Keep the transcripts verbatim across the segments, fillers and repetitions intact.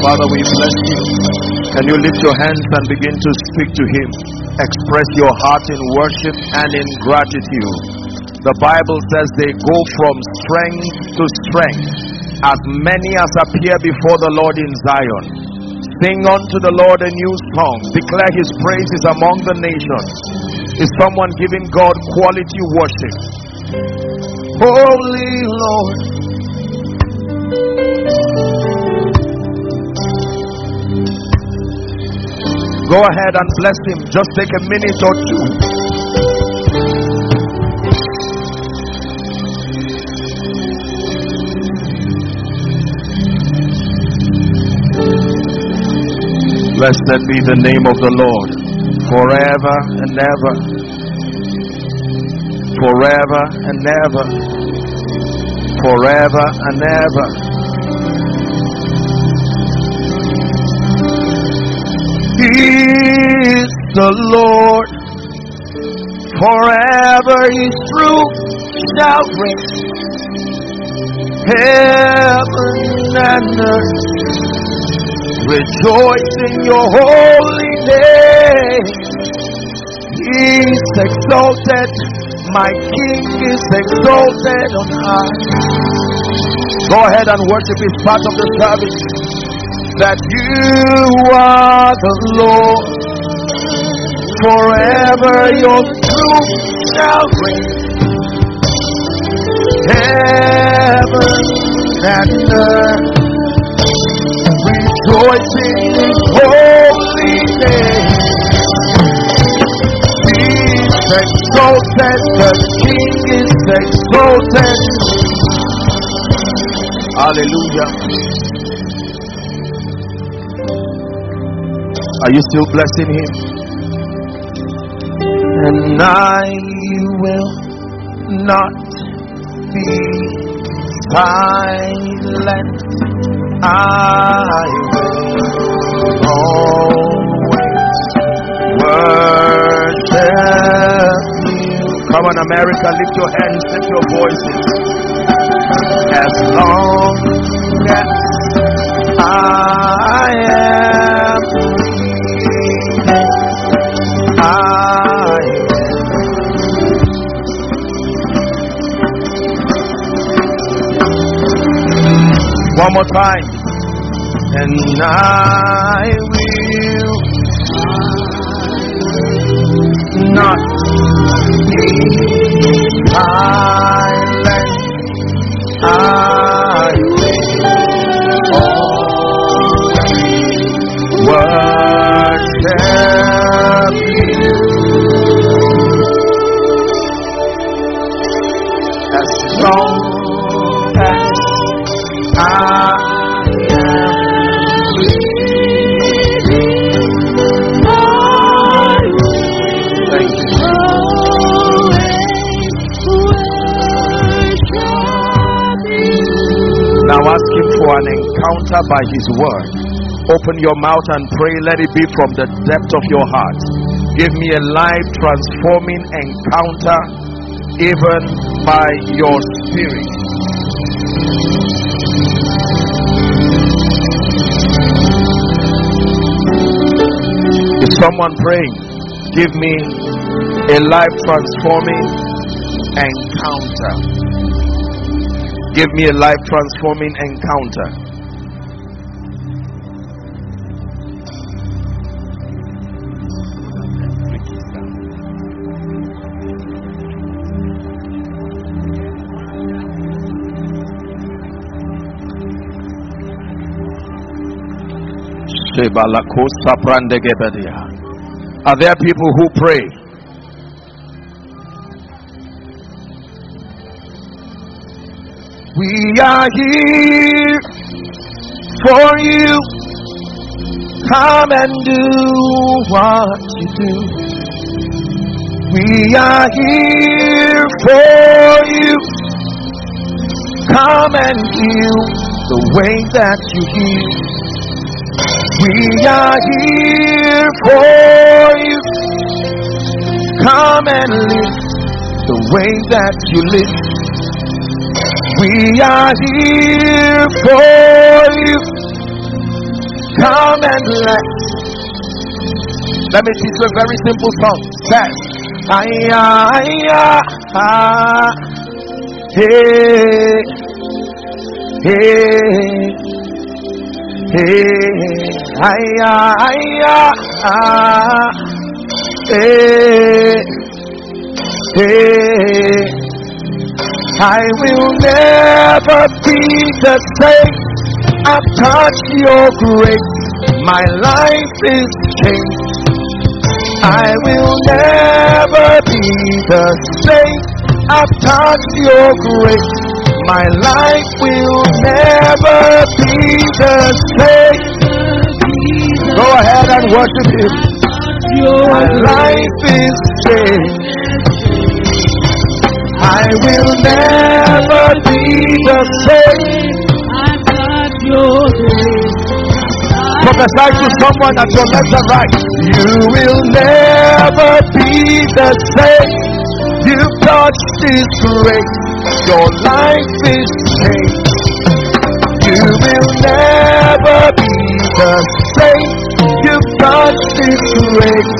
Father, we bless you. Can you lift your hands and begin to speak to him? Express your heart in worship and in gratitude. The Bible says they go from strength to strength, as many as appear before the Lord in Zion. Sing unto the Lord a new song. Declare his praises among the nations. Is someone giving God quality worship? Holy Lord, go ahead and bless him. Just take a minute or two. Blessed be the name of the Lord, forever and ever, forever and ever, forever and ever. He is the Lord, forever his truth shall reign. Heaven and earth rejoice in your holy name. He is exalted, my King is exalted on high. Go ahead and worship is part of the service. That you are the Lord, forever your truth shall reign. Heaven and earth rejoicing in his holy name. He is exalted, the King is exalted. Hallelujah. Are you still blessing him? And I will not be silent. I will always worship you. Come on, America, lift your hands, lift your voices. As long as I am breathing, I one more time. And I will not be silent. I will always worship you. As long as I now ask him for an encounter by his word. Open your mouth and pray. Let it be from the depth of your heart. Give me a life transforming encounter even by your spirit. Is someone praying? Give me a life transforming encounter. Give me a life transforming encounter. Are there people who pray? We are here for you. Come and do what you do. We are here for you. Come and heal the way that you heal. We are here for you. Come and live the way that you live. We are here for you. Come and let. Let me teach you a very simple song. Says, Aya, Aya, ah, hey, hey, hey, Aya, Aya, ah, hey, hey. I will never be the same. I've touched your grace. My life is changed. I will never be the same. I've touched your grace. My life will never be the same. Go ahead and worship him. My life is changed. I will never be the same. I've got your grace. Prophesy to someone at your left and right. You will never be the same. You've touched His grace. Your life is changed. You will never be the same. You've touched His grace.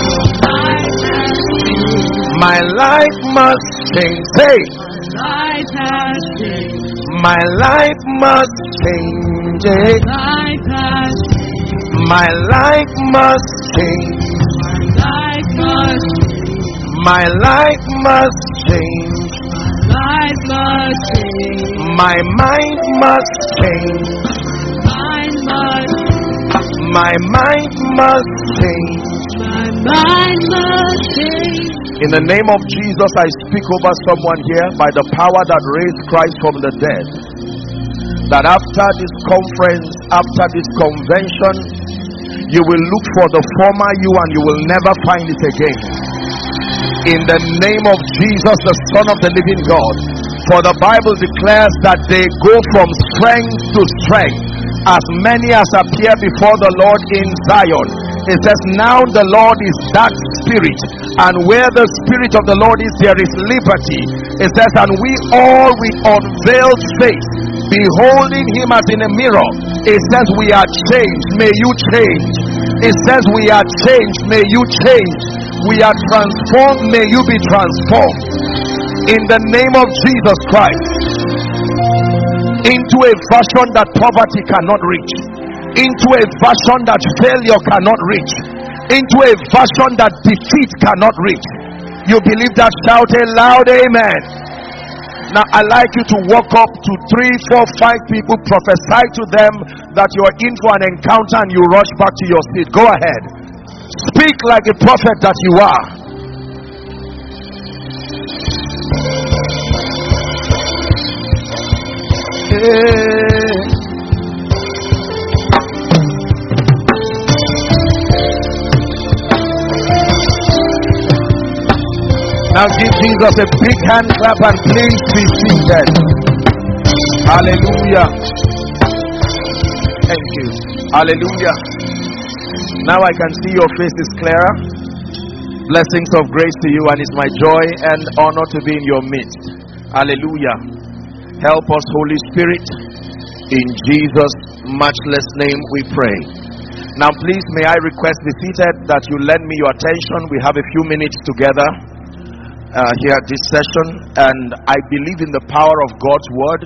My life must change. Say, my life has changed. My life must change. Life has changed. My life must change. My life must change. My life must change. My mind must change. Mind must. My mind must change. My mind must change. In the name of Jesus, I speak over someone here by the power that raised Christ from the dead, that after this conference, after this convention, you will look for the former you and you will never find it again. In the name of Jesus, the Son of the living God. For the Bible declares that they go from strength to strength, as many as appear before the Lord in Zion. It says, now the Lord is that Spirit, and where the Spirit of the Lord is, there is liberty. It says, and we all with unveiled face, beholding Him as in a mirror. It says, we are changed. May you change. It says, we are changed. May you change. We are transformed. May you be transformed. In the name of Jesus Christ. Into a version that poverty cannot reach. Into a version that failure cannot reach. Into a version that defeat cannot reach. You believe that? Shout a loud amen. Now I'd like you to walk up to three, four, five people, prophesy to them that you're in for an encounter, and you rush back to your seat. Go ahead. Speak like a prophet that you are. Yeah. Now give Jesus a big hand clap and please be seated. Hallelujah. Thank you. Hallelujah. Now I can see your faces clearer. Blessings of grace to you, and it's my joy and honor to be in your midst. Hallelujah. Help us, Holy Spirit. In Jesus' matchless name we pray. Now please, may I request be seated, that you lend me your attention. We have a few minutes together uh, here at this session, and I believe in the power of God's word.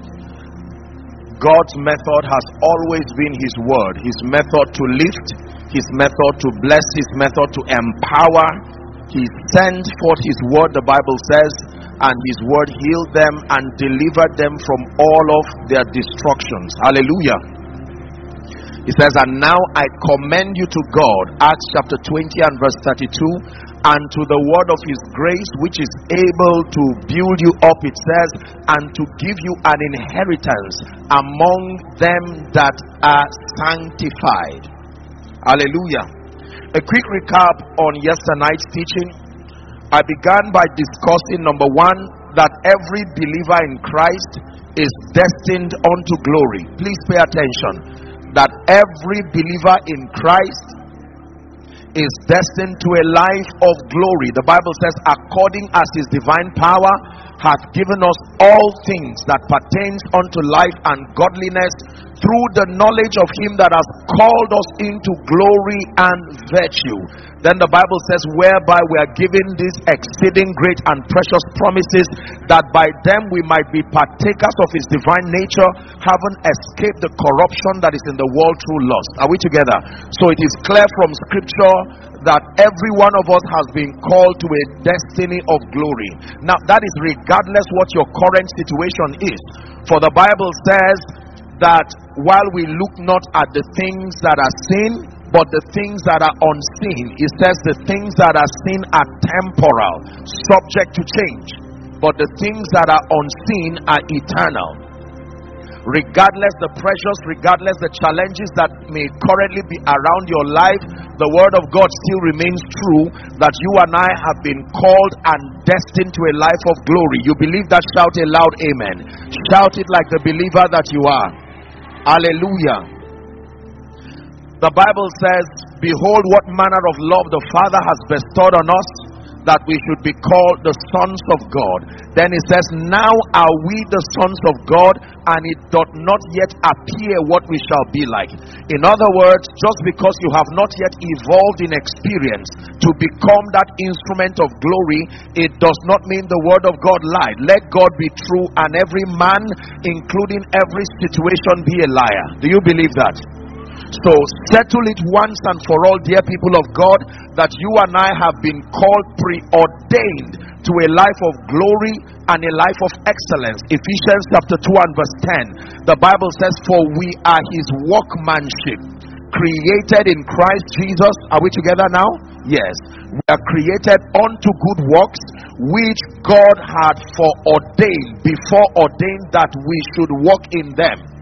God's method has always been His word. His method to lift, His method to bless, His method to empower. He sent forth His word, the Bible says, and His word healed them and delivered them from all of their destructions. Hallelujah. He says, and now I commend you to God, Acts chapter twenty and verse thirty-two, and to the word of His grace, which is able to build you up, it says, and to give you an inheritance among them that are sanctified. Hallelujah. A quick recap on yesterday's teaching. I began by discussing, number one, that every believer in Christ is destined unto glory. Please pay attention. That every believer in Christ is destined to a life of glory. The Bible says, according as His divine power hath given us all things that pertains unto life and godliness, through the knowledge of him that has called us into glory and virtue. Then the Bible says, whereby we are given these exceeding great and precious promises, that by them we might be partakers of his divine nature, having escaped the corruption that is in the world through lust. Are we together? So it is clear from scripture that every one of us has been called to a destiny of glory. Now that is regardless what your current situation is. For the Bible says that while we look not at the things that are seen, but the things that are unseen, it says the things that are seen are temporal, subject to change, but the things that are unseen are eternal. Regardless the pressures, regardless the challenges that may currently be around your life, the word of God still remains true, that you and I have been called and destined to a life of glory. You believe that? Shout a loud amen. Shout it like the believer that you are. Hallelujah. The Bible says, behold what manner of love the Father has bestowed on us, that we should be called the sons of God. Then it says, now are we the sons of God, and it doth not yet appear what we shall be like. In other words, just because you have not yet evolved in experience to become that instrument of glory, it does not mean the word of God lied. Let God be true and every man, including every situation, be a liar. Do you believe that? So settle it once and for all, dear people of God, that you and I have been called, preordained to a life of glory and a life of excellence. Ephesians chapter two and verse ten, the Bible says, for we are his workmanship, created in Christ Jesus. Are we together now? Yes. We are created unto good works, which God had foreordained, before ordained that we should walk in them.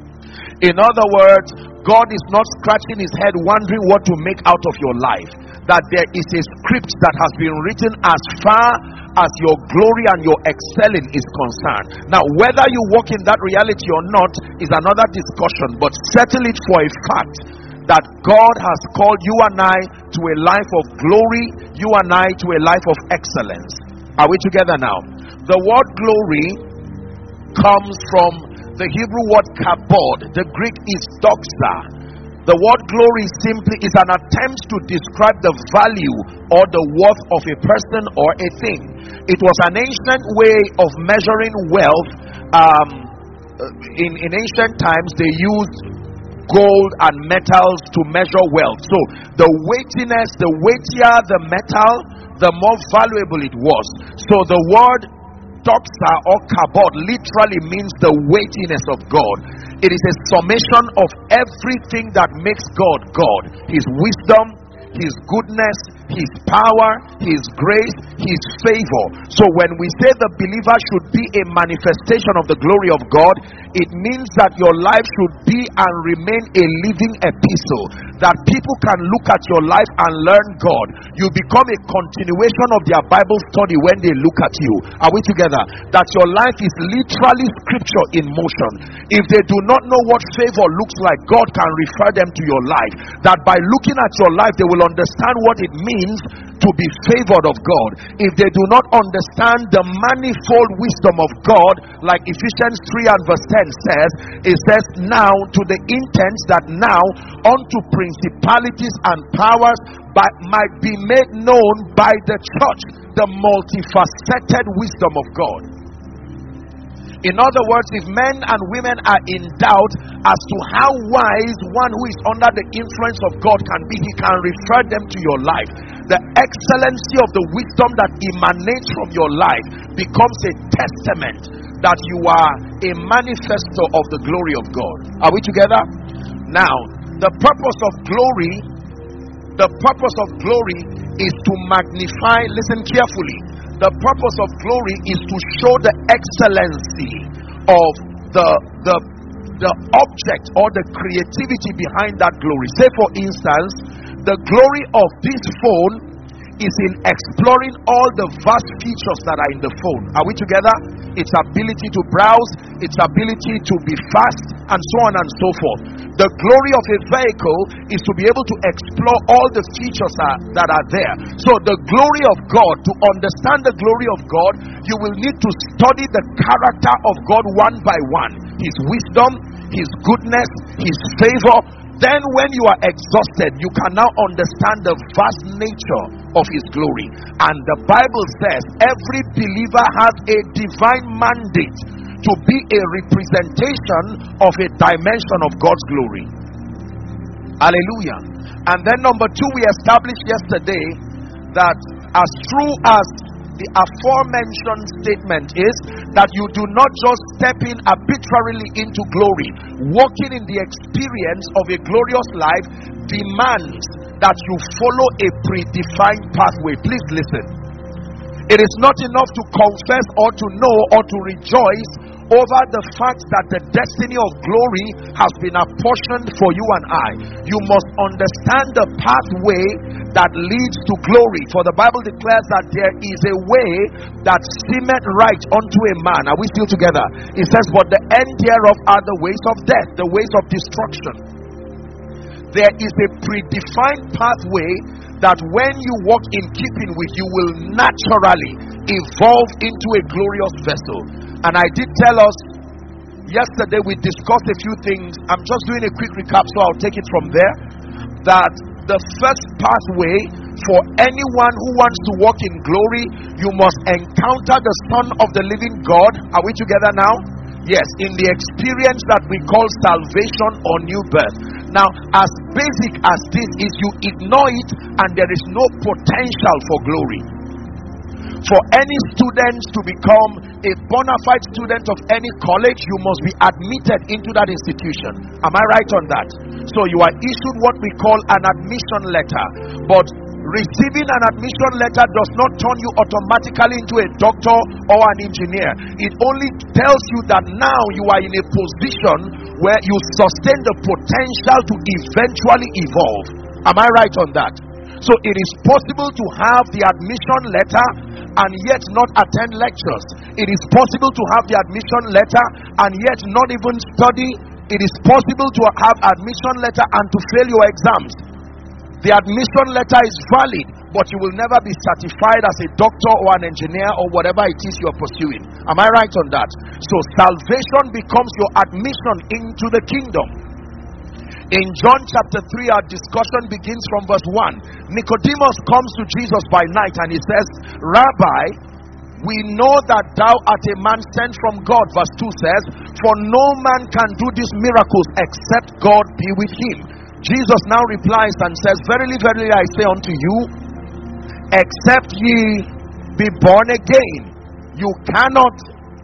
In other words, God is not scratching his head wondering what to make out of your life. That there is a script that has been written as far as your glory and your excelling is concerned. Now, whether you walk in that reality or not is another discussion, but settle it for a fact that God has called you and I to a life of glory, you and I to a life of excellence. Are we together now? The word glory comes from the Hebrew word kabod. The Greek is doxa. The word glory simply is an attempt to describe the value or the worth of a person or a thing. It was an ancient way of measuring wealth. Um, in, in ancient times, they used gold and metals to measure wealth. So the weightiness, the weightier the metal, the more valuable it was. So the word doxa or kabod literally means the weightiness of God. It is a summation of everything that makes God God. His wisdom, his goodness, his power, his grace, his favor. So when we say the believer should be a manifestation of the glory of God, it means that your life should be and remain a living epistle, that people can look at your life and learn God. You become a continuation of their Bible study when they look at you. Are we together? That your life is literally scripture in motion. If they do not know what favor looks like, God can refer them to your life. That by looking at your life, they will understand what it means to be favored of God. If they do not understand the manifold wisdom of God, like Ephesians three and verse ten says, it says, now to the intent that now unto principalities and powers but might be made known by the church the multifaceted wisdom of God. In other words, if men and women are in doubt as to how wise one who is under the influence of God can be, he can refer them to your life. The excellency of the wisdom that emanates from your life becomes a testament that you are a manifesto of the glory of God. Are we together? Now, the purpose of glory, the purpose of glory is to magnify, listen carefully, the purpose of glory is to show the excellency of the, the, the object or the creativity behind that glory. Say for instance, the glory of this phone is in exploring all the vast features that are in the phone. Are we together? Its ability to browse, its ability to be fast, and so on and so forth. The glory of a vehicle is to be able to explore all the features are, that are there. So the glory of God, to understand the glory of God, you will need to study the character of God one by one. His wisdom, His goodness, His favor. Then when you are exhausted, you can now understand the vast nature of His glory. And the Bible says every believer has a divine mandate to be a representation of a dimension of God's glory. Hallelujah. And then number two, we established yesterday that as true as the aforementioned statement is, that you do not just step in arbitrarily into glory. Walking in the experience of a glorious life demands that you follow a predefined pathway. Please listen. It is not enough to confess or to know or to rejoice over the fact that the destiny of glory has been apportioned for you and I. You must understand the pathway that leads to glory. For the Bible declares that there is a way that seemeth right unto a man. Are we still together? It says, but the end thereof are the ways of death, the ways of destruction. There is a predefined pathway that when you walk in keeping with, you will naturally evolve into a glorious vessel. And I did tell us yesterday, we discussed a few things. I'm just doing a quick recap, so I'll take it from there. That the first pathway for anyone who wants to walk in glory, you must encounter the Son of the living God. Are we together now? Yes, in the experience that we call salvation or new birth. Now, as basic as this is, you ignore it and there is no potential for glory. For any student to become a bona fide student of any college, you must be admitted into that institution. Am I right on that? So you are issued what we call an admission letter. But receiving an admission letter does not turn you automatically into a doctor or an engineer. It only tells you that now you are in a position where you sustain the potential to eventually evolve. Am I right on that? So it is possible to have the admission letter and yet not attend lectures. It is possible to have the admission letter and yet not even study. It is possible to have admission letter and to fail your exams. The admission letter is valid, but you will never be certified as a doctor or an engineer or whatever it is you are pursuing. Am I right on that? So salvation becomes your admission into the kingdom. In John chapter three, our discussion begins from verse one. Nicodemus comes to Jesus by night and he says, Rabbi, we know that thou art a man sent from God. Verse two says, for no man can do these miracles except God be with him. Jesus now replies and says, verily, verily, I say unto you, except ye be born again, you cannot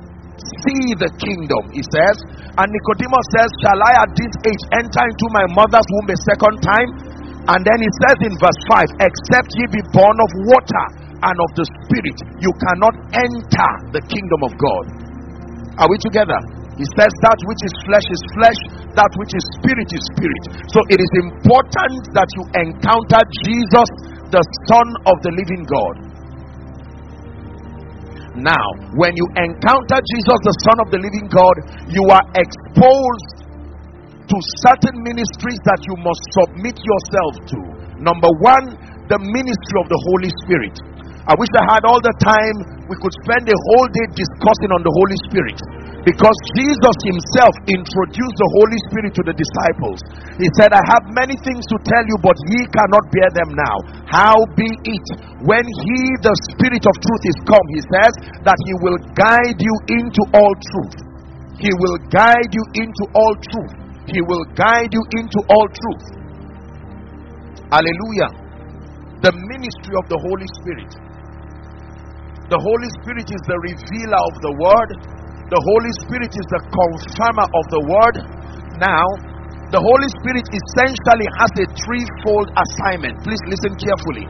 see the kingdom, he says. And Nicodemus says, shall I at this age enter into my mother's womb a second time? And then he says in verse five, except ye be born of water and of the Spirit, you cannot enter the kingdom of God. Are we together? He says that which is flesh is flesh, that which is spirit is spirit. So it is important that you encounter Jesus, the Son of the living God. Now, when you encounter Jesus, the Son of the living God, you are exposed to certain ministries that you must submit yourself to. Number one, the ministry of the Holy Spirit. I wish I had all the time. We could spend a whole day discussing on the Holy Spirit, because Jesus himself introduced the Holy Spirit to the disciples. He said, I have many things to tell you, but ye cannot bear them now. Howbeit, when he, the Spirit of truth, is come, he says that he will guide you into all truth. He will guide you into all truth. He will guide you into all truth. Hallelujah. The ministry of the Holy Spirit. The Holy Spirit is the revealer of the word. The Holy Spirit is the confirmer of the word. Now, the Holy Spirit essentially has a threefold assignment. Please listen carefully.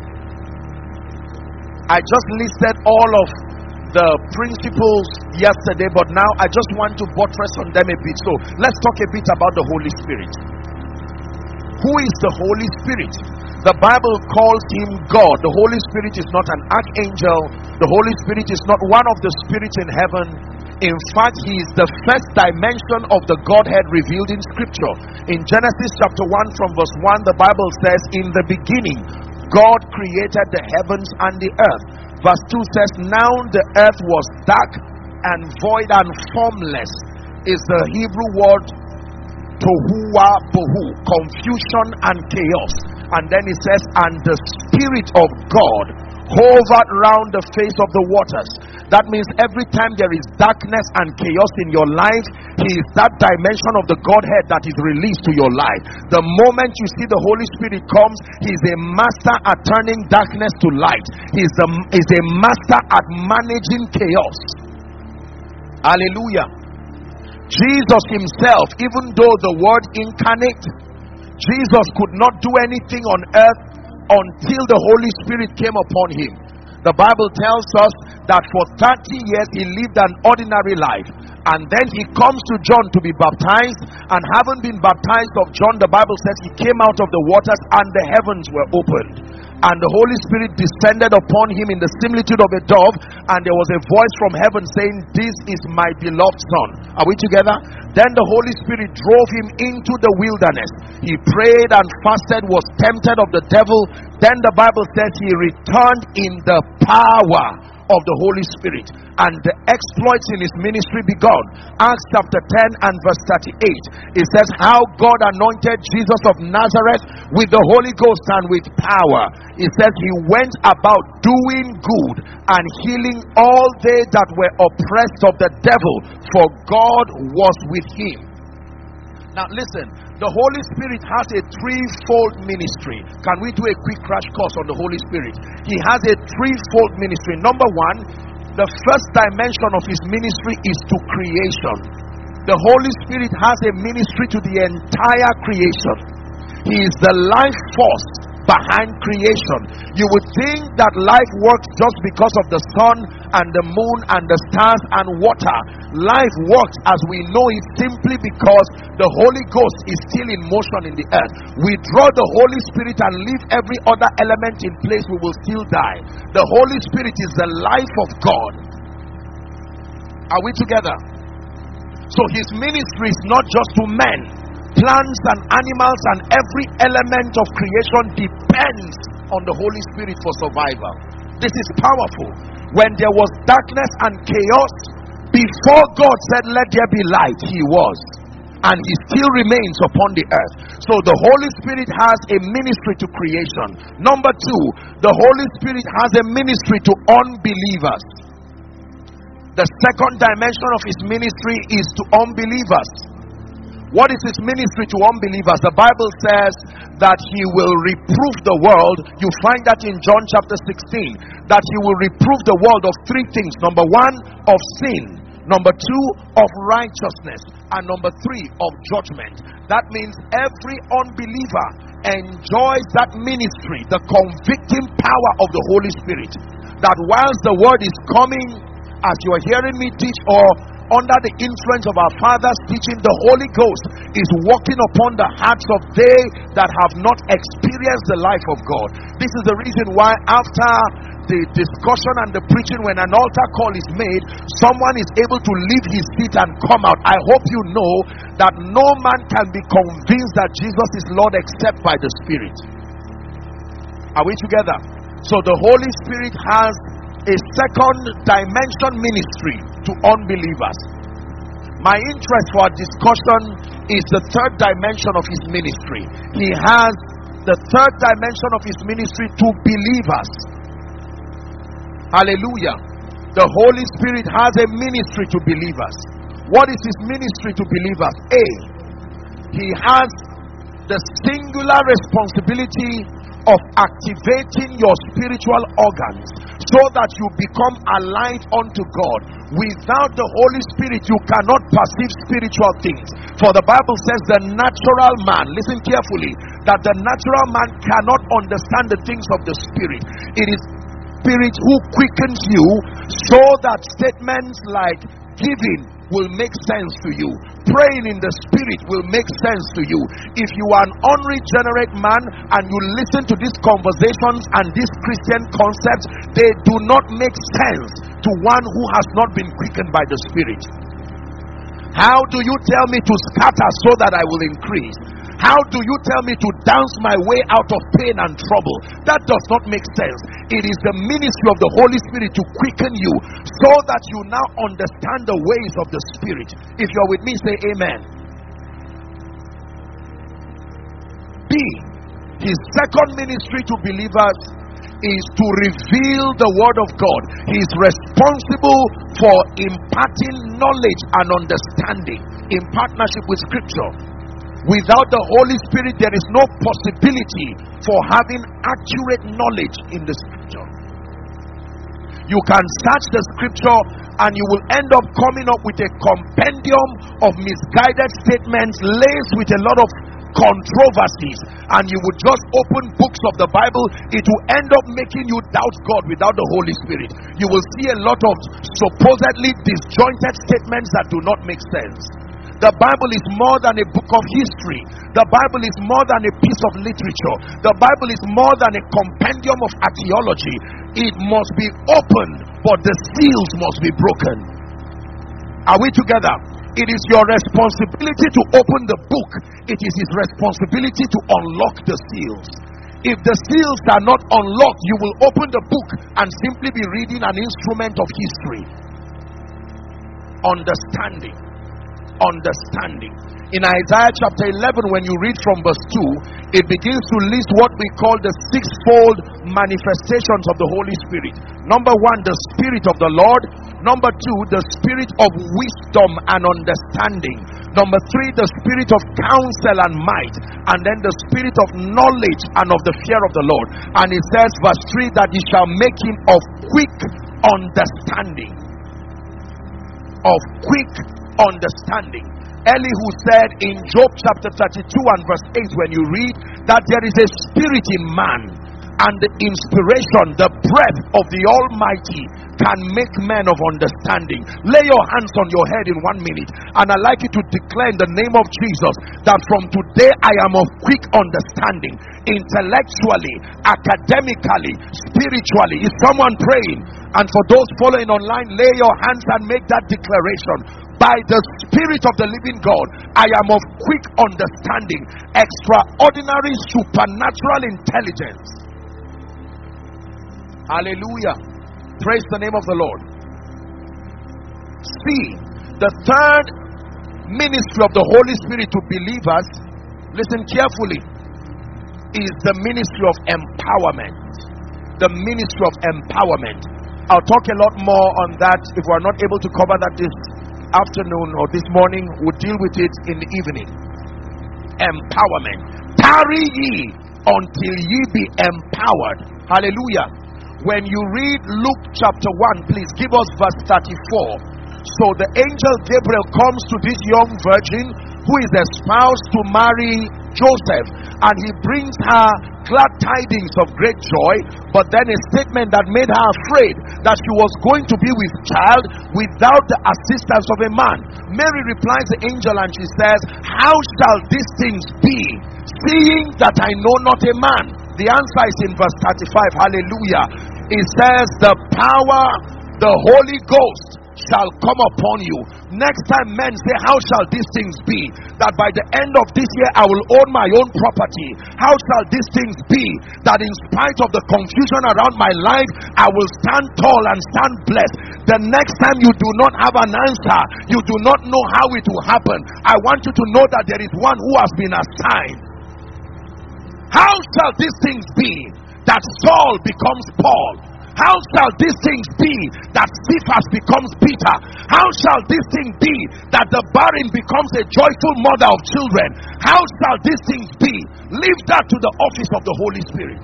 I just listed all of the principles yesterday, but now I just want to buttress on them a bit. So let's talk a bit about the Holy Spirit. Who is the Holy Spirit? The Bible calls him God. The Holy Spirit is not an archangel. The Holy Spirit is not one of the spirits in heaven. In fact, he is the first dimension of the Godhead revealed in Scripture. In Genesis chapter one from verse one, the Bible says, in the beginning, God created the heavens and the earth. Verse two says, now the earth was dark and void and formless. Is the Hebrew word tohuwa bohu, confusion and chaos. And then it says, and the Spirit of God hovered round the face of the waters. That means every time there is darkness and chaos in your life, he is that dimension of the Godhead that is released to your life. The moment you see the Holy Spirit comes, he is a master at turning darkness to light. He is a, is a master at managing chaos. Hallelujah. Jesus himself, even though the word incarnate, Jesus could not do anything on earth until the Holy Spirit came upon him. The Bible tells us that for thirty years he lived an ordinary life, and then he comes to John to be baptized, and having been baptized of John, the Bible says he came out of the waters and the heavens were opened, and the Holy Spirit descended upon him in the similitude of a dove, and there was a voice from heaven saying, this is my beloved Son. Are we together? Then the Holy Spirit drove him into the wilderness. He prayed and fasted, was tempted of the devil. Then the Bible says he returned in the power of the Holy Spirit, and the exploits in his ministry begun. Acts chapter ten and verse thirty-eight, it says how God anointed Jesus of Nazareth with the Holy Ghost and with power. It says he went about doing good and healing all they that were oppressed of the devil, for God was with him. Now listen, the Holy Spirit has a threefold ministry. Can we do a quick crash course on the Holy Spirit? He has a threefold ministry. Number one, the first dimension of his ministry is to creation. The Holy Spirit has a ministry to the entire creation. He is the life force behind creation. You would think that life works just because of the sun and the moon and the stars and water. Life works as we know it simply because the Holy Ghost is still in motion in the earth. We draw the Holy Spirit and leave every other element in place, we will still die. The Holy Spirit is the life of God. Are we together? So his ministry is not just to men. Plants and animals and every element of creation depends on the Holy Spirit for survival. This is powerful. When there was darkness and chaos, before God said let there be light, he was, and he still remains upon the earth. So the Holy Spirit has a ministry to creation. Number two, the Holy Spirit has a ministry to unbelievers. The second dimension of his ministry is to unbelievers. What is his ministry to unbelievers? The Bible says that he will reprove the world. You find that in John chapter sixteen, that he will reprove the world of three things. Number one, of sin. Number two, of righteousness. And number three, of judgment. That means every unbeliever enjoys that ministry, the convicting power of the Holy Spirit. That whilst the word is coming, as you are hearing me teach, or under the influence of our Father's teaching, the Holy Ghost is walking upon the hearts of they that have not experienced the life of God. This is the reason why after the discussion and the preaching, when an altar call is made, someone is able to leave his seat and come out. I hope you know that no man can be convinced that Jesus is Lord except by the Spirit. Are we together? So the Holy Spirit has a second dimension ministry to unbelievers. My interest for our discussion is the third dimension of his ministry. He has the third dimension of his ministry to believers. Hallelujah. The Holy Spirit has a ministry to believers. What is his ministry to believers? A, he has the singular responsibility of activating your spiritual organs so that you become alive unto God. Without the Holy Spirit, you cannot perceive spiritual things. For the Bible says the natural man, listen carefully, that the natural man cannot understand the things of the Spirit. It is Spirit who quickens you, so that statements like giving, will make sense to you. Praying in the Spirit will make sense to you. If you are an unregenerate man and you listen to these conversations and these Christian concepts, they do not make sense to one who has not been quickened by the Spirit. How do you tell me to scatter so that I will increase? How do you tell me to dance my way out of pain and trouble? That does not make sense. It is the ministry of the Holy Spirit to quicken you so that you now understand the ways of the Spirit. If you're with me, say amen. B, his second ministry to believers is to reveal the word of God. He is responsible for imparting knowledge and understanding in partnership with Scripture. Without the Holy Spirit, there is no possibility for having accurate knowledge in the Scripture. You can search the Scripture and you will end up coming up with a compendium of misguided statements laced with a lot of controversies, and you would just open books of the Bible. It will end up making you doubt God without the Holy Spirit. You will see a lot of supposedly disjointed statements that do not make sense. The Bible is more than a book of history. The Bible is more than a piece of literature. The Bible is more than a compendium of archaeology. It must be opened, but the seals must be broken. Are we together? It is your responsibility to open the book. It is his responsibility to unlock the seals. If the seals are not unlocked, you will open the book and simply be reading an instrument of history. Understanding. Understanding. In Isaiah chapter eleven, when you read from verse two, it begins to list what we call the sixfold manifestations of the Holy Spirit. Number one, the Spirit of the Lord. Number two, the Spirit of wisdom and understanding. Number three, the Spirit of counsel and might. And then the Spirit of knowledge and of the fear of the Lord. And it says, verse three, that he shall make him of quick understanding. Of quick understanding. Elihu said in Job chapter thirty-two and verse eight, when you read that there is a spirit in man, and the inspiration, the breath of the Almighty can make men of understanding. Lay your hands on your head in one minute, and I'd like you to declare in the name of Jesus that from today I am of quick understanding, intellectually, academically, spiritually. Is someone praying? And for those following online, lay your hands and make that declaration. By the Spirit of the living God, I am of quick understanding, extraordinary supernatural intelligence. Hallelujah. Praise the name of the Lord. See, the third ministry of the Holy Spirit to believers, listen carefully, is the ministry of empowerment. The ministry of empowerment. I'll talk a lot more on that. If we're not able to cover that this afternoon or this morning, we'll deal with it in the evening. Empowerment. Tarry ye until ye be empowered. Hallelujah. When you read Luke chapter one, please give us verse thirty-four. So the angel Gabriel comes to this young virgin who is espoused to marry Joseph, and he brings her glad tidings of great joy, but then a statement that made her afraid, that she was going to be with child without the assistance of a man. Mary replies the angel and she says, how shall these things be, seeing that I know not a man? The answer is in verse thirty-five. Hallelujah. It says, the power, the Holy Ghost shall come upon you. Next time men say, how shall these things be? That by the end of this year I will own my own property. How shall these things be? That in spite of the confusion around my life, I will stand tall and stand blessed. The next time you do not have an answer, you do not know how it will happen, I want you to know that there is one who has been assigned. How shall these things be that Saul becomes Paul? How shall these things be that Cephas becomes Peter? How shall this thing be that the barren becomes a joyful mother of children? How shall these things be? Leave that to the office of the Holy Spirit.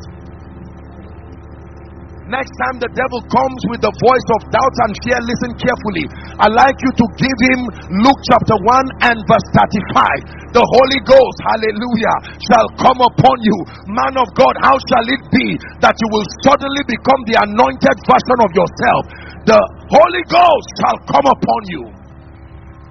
Next time the devil comes with the voice of doubt and fear, listen carefully. I'd like you to give him Luke chapter one and verse thirty-five. The Holy Ghost, hallelujah, shall come upon you. Man of God, how shall it be that you will suddenly become the anointed version of yourself? The Holy Ghost shall come upon you.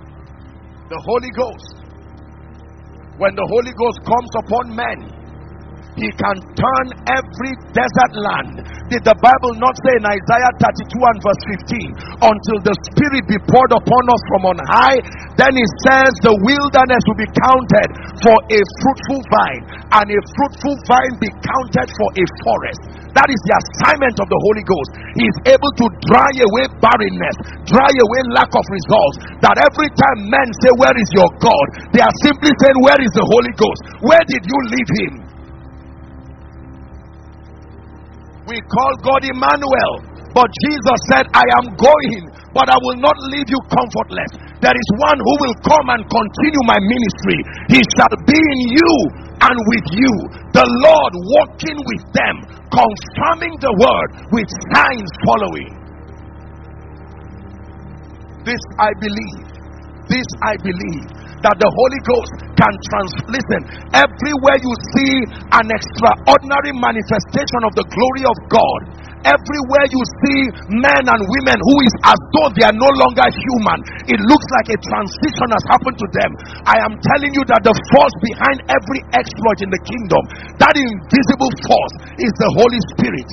The Holy Ghost, when the Holy Ghost comes upon men, he can turn every desert land. Did the Bible not say in Isaiah thirty-two and verse fifteen, until the Spirit be poured upon us from on high, then it says the wilderness will be counted for a fruitful vine, and a fruitful vine be counted for a forest. That is the assignment of the Holy Ghost. He is able to dry away barrenness, dry away lack of results. That every time men say, where is your God? They are simply saying, where is the Holy Ghost? Where did you leave him? We call God Emmanuel, but Jesus said, I am going, but I will not leave you comfortless. There is one who will come and continue my ministry. He shall be in you and with you, the Lord walking with them, confirming the word with signs following. This I believe, this I believe, that the Holy Ghost can trans listen, everywhere you see an extraordinary manifestation of the glory of God, everywhere you see men and women who is as though they are no longer human, it looks like a transition has happened to them. I am telling you that the force behind every exploit in the kingdom, that invisible force, is the Holy Spirit.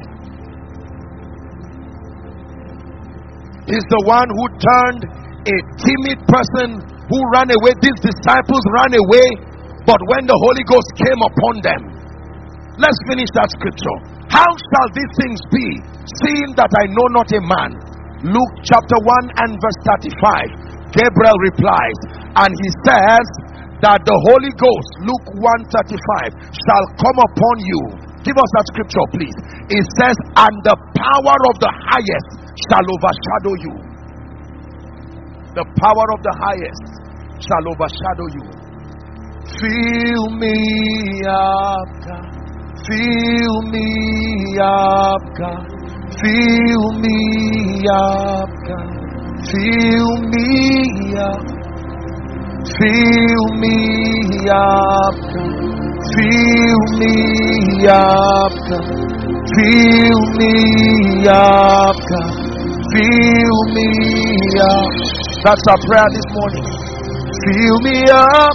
He's the one who turned a timid person who ran away. These disciples ran away, but when the Holy Ghost came upon them, let's finish that scripture. How shall these things be, seeing that I know not a man? Luke chapter one and verse thirty-five. Gabriel replies, and he says that the Holy Ghost, Luke one thirty-five, shall come upon you. Give us that scripture, please. It says, and the power of the highest shall overshadow you. The power of the highest shall overshadow you. Fill me up, God. Fill me up, God. Fill me up, God. Fill me up. Fill me up, God. Fill me up, God. Fill me up, God. Fill me up. That's our prayer this morning. Fill me up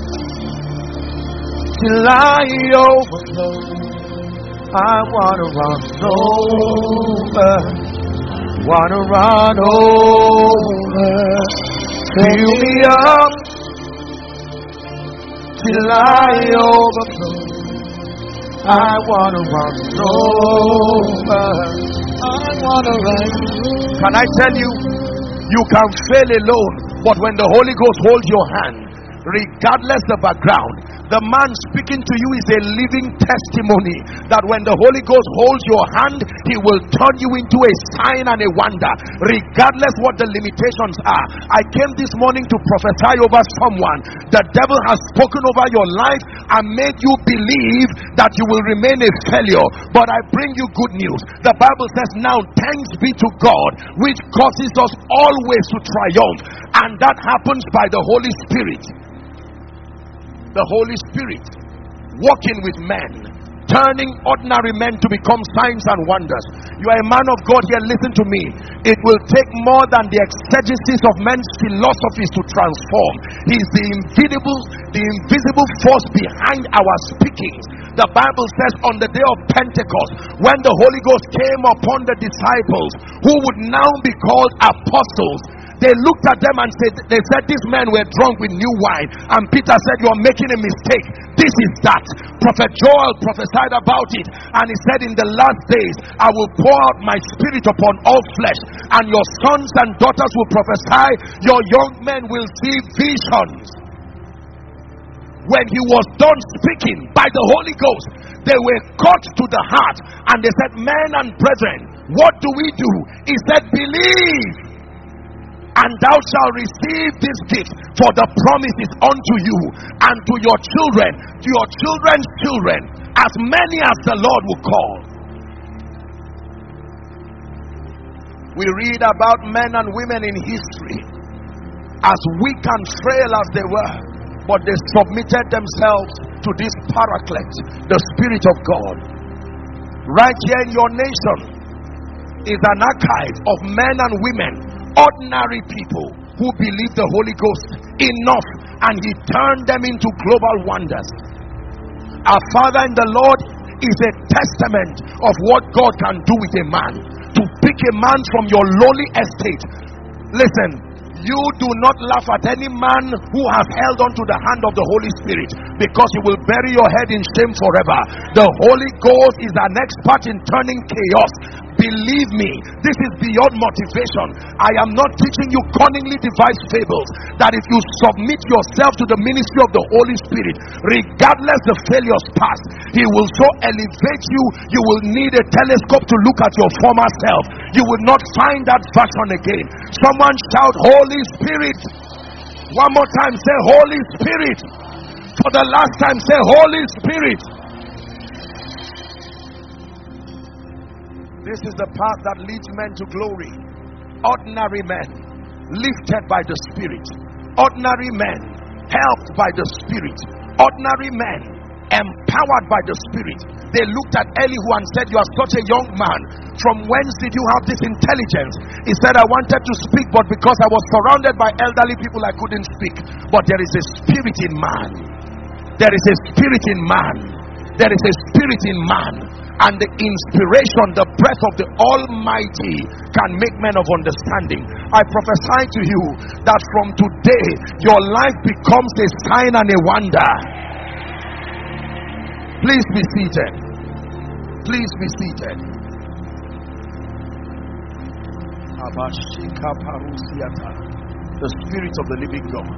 till I overflow. I wanna run over. Wanna run over. Fill me up till I overflow. I wanna run over. I wanna run. Can I tell you, you can fail alone, but when the Holy Ghost holds your hand, regardless the background, the man speaking to you is a living testimony that when the Holy Ghost holds your hand, he will turn you into a sign and a wonder, regardless what the limitations are. I came this morning to prophesy over someone. The devil has spoken over your life and made you believe that you will remain a failure, but I bring you good news. The Bible says, now thanks be to God which causes us always to triumph, and that happens by the Holy Spirit. The Holy Spirit walking with men, turning ordinary men to become signs and wonders. You are a man of God here, listen to me. It will take more than the exegesis of men's philosophies to transform. He is the invisible, the invisible force behind our speakings. The Bible says on the day of Pentecost, when the Holy Ghost came upon the disciples, who would now be called apostles, they looked at them and said, they said, these men were drunk with new wine. And Peter said, you are making a mistake. This is that. Prophet Joel prophesied about it, and he said, in the last days I will pour out my spirit upon all flesh, and your sons and daughters will prophesy, your young men will see visions. When he was done speaking by the Holy Ghost, they were caught to the heart, and they said, men and brethren, what do we do? He said, believe, and thou shalt receive this gift, for the promise is unto you and to your children, to your children's children, as many as the Lord will call. We read about men and women in history, as weak and frail as they were, but they submitted themselves to this Paraclete, the Spirit of God. Right here in your nation is an archive of men and women, ordinary people who believed the Holy Ghost enough, and he turned them into global wonders. Our Father in the Lord is a testament of what God can do with a man. To pick a man from your lowly estate. Listen, you do not laugh at any man who has held on to the hand of the Holy Spirit, because you will bury your head in shame forever. The Holy Ghost is an expert in turning chaos. Believe me, this is beyond motivation. I am not teaching you cunningly devised fables. That if you submit yourself to the ministry of the Holy Spirit, regardless the failures past, he will so elevate you, you will need a telescope to look at your former self. You will not find that version again. Someone shout, Holy Spirit. One more time, say, Holy Spirit. For the last time, say, Holy Spirit. This is the path that leads men to glory. Ordinary men, lifted by the Spirit. Ordinary men, helped by the Spirit. Ordinary men, empowered by the Spirit. They looked at Elihu and said, you are such a young man. From whence did you have this intelligence? He said, I wanted to speak, but because I was surrounded by elderly people, I couldn't speak. But there is a spirit in man. There is a spirit in man. There is a spirit in man. And the inspiration, the breath of the Almighty can make men of understanding. I prophesy to you that from today, your life becomes a sign and a wonder. Please be seated. Please be seated. The Spirit of the living God.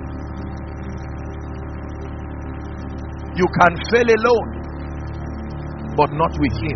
You can fail alone, but not with him.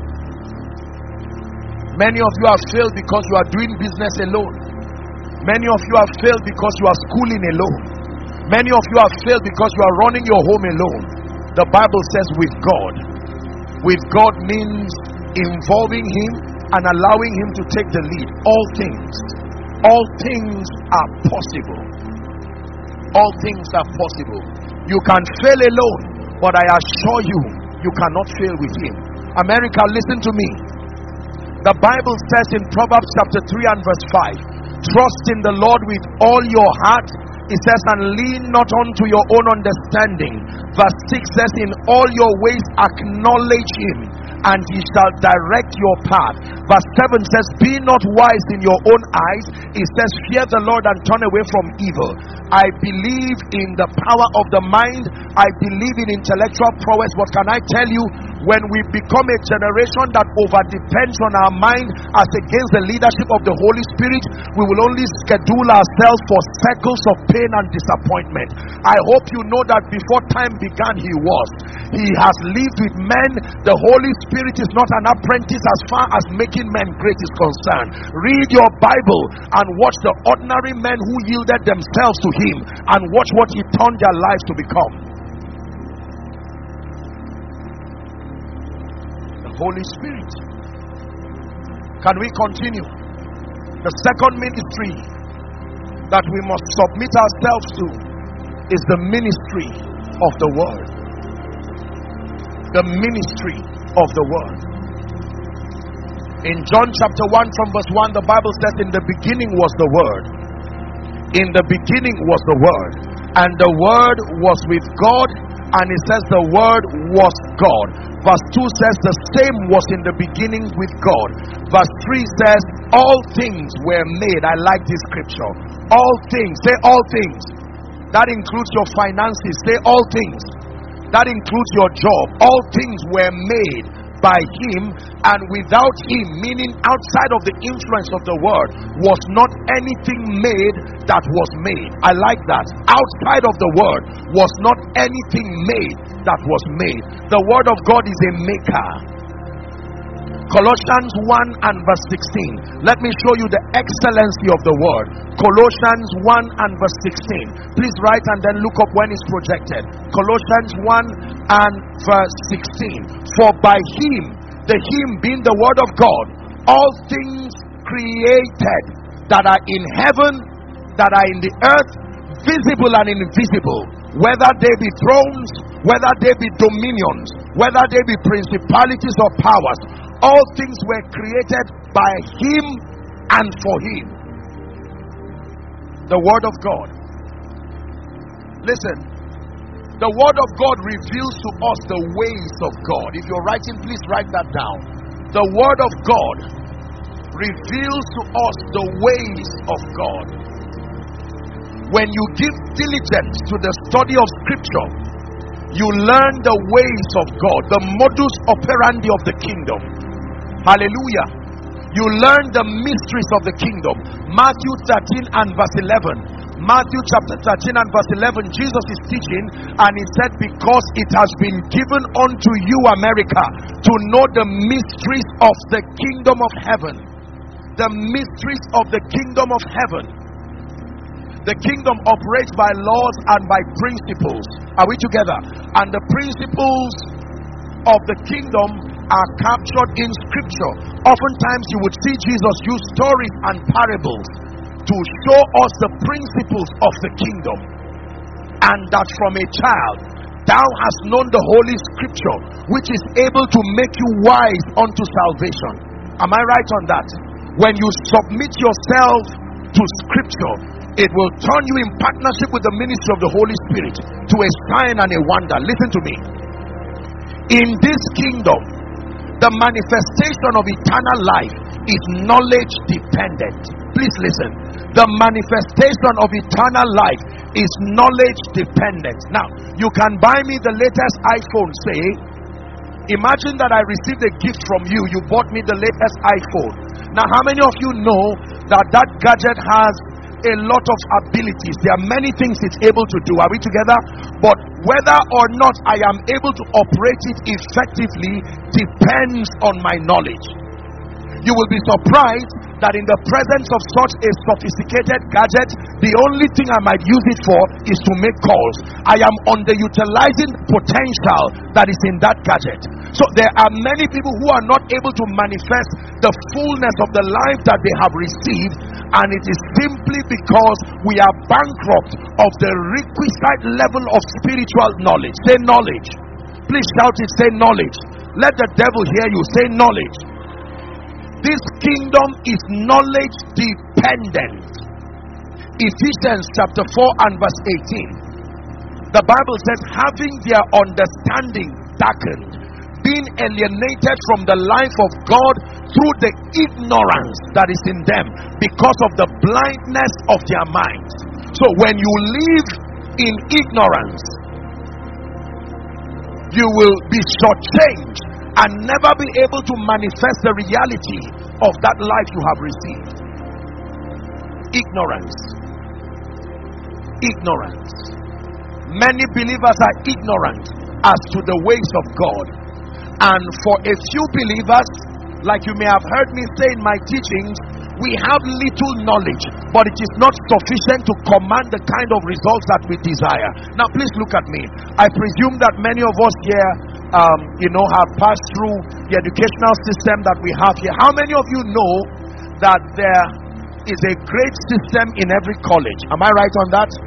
Many of you have failed because you are doing business alone. Many of you have failed because you are schooling alone. Many of you have failed because you are running your home alone. The Bible says with God. With God means involving him and allowing him to take the lead. All things, all things are possible. All things are possible. You can fail alone, but I assure you, you cannot fail with him. America, listen to me. The Bible says in Proverbs chapter three and verse five, trust in the Lord with all your heart. It says, and lean not unto your own understanding. Verse six says, in all your ways acknowledge him, and he shall direct your path. Verse seven says, be not wise in your own eyes. It says, fear the Lord and turn away from evil. I believe in the power of the mind. I believe in intellectual prowess. What can I tell you? When we become a generation that over depends on our mind as against the leadership of the Holy Spirit, we will only schedule ourselves for cycles of pain and disappointment. I hope you know that before time began, he was. He has lived with men. The Holy Spirit is not an apprentice as far as making men great is concerned. Read your Bible and watch the ordinary men who yielded themselves to him, and watch what he turned their lives to become. Holy Spirit. Can we continue? The second ministry that we must submit ourselves to is the ministry of the word. The ministry of the word. In John chapter one from verse one, the Bible says, in the beginning was the word. In the beginning was the word, and the word was with God, and it says the word was God. Verse two says the same was in the beginning with God. Verse three says all things were made. I like this scripture. All things. Say all things. That includes your finances. Say all things. That includes your job. All things were made by him, and without him, meaning outside of the influence of the word, was not anything made that was made. I like that. Outside of the word was not anything made that was made. The word of God is a maker. Colossians one and verse sixteen. Let me show you the excellency of the word. Colossians one and verse sixteen. Please write and then look up when it's projected. Colossians one and verse sixteen. For by him, the him being the word of God, all things created that are in heaven, that are in the earth, visible and invisible, whether they be thrones, whether they be dominions, whether they be principalities or powers, all things were created by him and for him. The word of God. Listen. The word of God reveals to us the ways of God. If you're writing, please write that down. The word of God reveals to us the ways of God. When you give diligence to the study of scripture, you learn the ways of God, the modus operandi of the kingdom. Hallelujah. You learn the mysteries of the kingdom. Matthew thirteen and verse eleven. Matthew chapter thirteen and verse eleven, Jesus is teaching and he said, because it has been given unto you, America, to know the mysteries of the kingdom of heaven. The mysteries of the kingdom of heaven. The kingdom operates by laws and by principles. Are we together? And the principles of the kingdom are captured in scripture. Oftentimes you would see Jesus use stories and parables to show us the principles of the kingdom. And that from a child thou hast known the holy scripture, which is able to make you wise unto salvation. Am I right on that? When you submit yourself to scripture, it will turn you in partnership with the ministry of the Holy Spirit to a sign and a wonder. Listen to me. In this kingdom, the manifestation of eternal life is knowledge dependent. Please listen. The manifestation of eternal life is knowledge dependent. Now, you can buy me the latest iPhone, say. Imagine that I received a gift from you. You bought me the latest iPhone. Now, how many of you know that that gadget has a lot of abilities? There are many things it's able to do. Are we together? But whether or not I am able to operate it effectively depends on my knowledge. You will be surprised that in the presence of such a sophisticated gadget, the only thing I might use it for is to make calls. I am underutilizing potential that is in that gadget. So there are many people who are not able to manifest the fullness of the life that they have received, and it is simply because we are bankrupt of the requisite level of spiritual knowledge. Say knowledge. Please shout it. Say knowledge. Let the devil hear you. Say knowledge. This kingdom is knowledge dependent. Ephesians chapter four and verse eighteen. The Bible says, having their understanding darkened, being alienated from the life of God through the ignorance that is in them because of the blindness of their minds. So when you live in ignorance, you will be shortchanged and never be able to manifest the reality of that life you have received. Ignorance. Ignorance. Many believers are ignorant as to the ways of God. And for a few believers, like you may have heard me say in my teachings, we have little knowledge, but it is not sufficient to command the kind of results that we desire. Now please look at me. I presume that many of us here um, you know, have passed through the educational system that we have here. How many of you know that there is a grade system in every college? Am I right on that?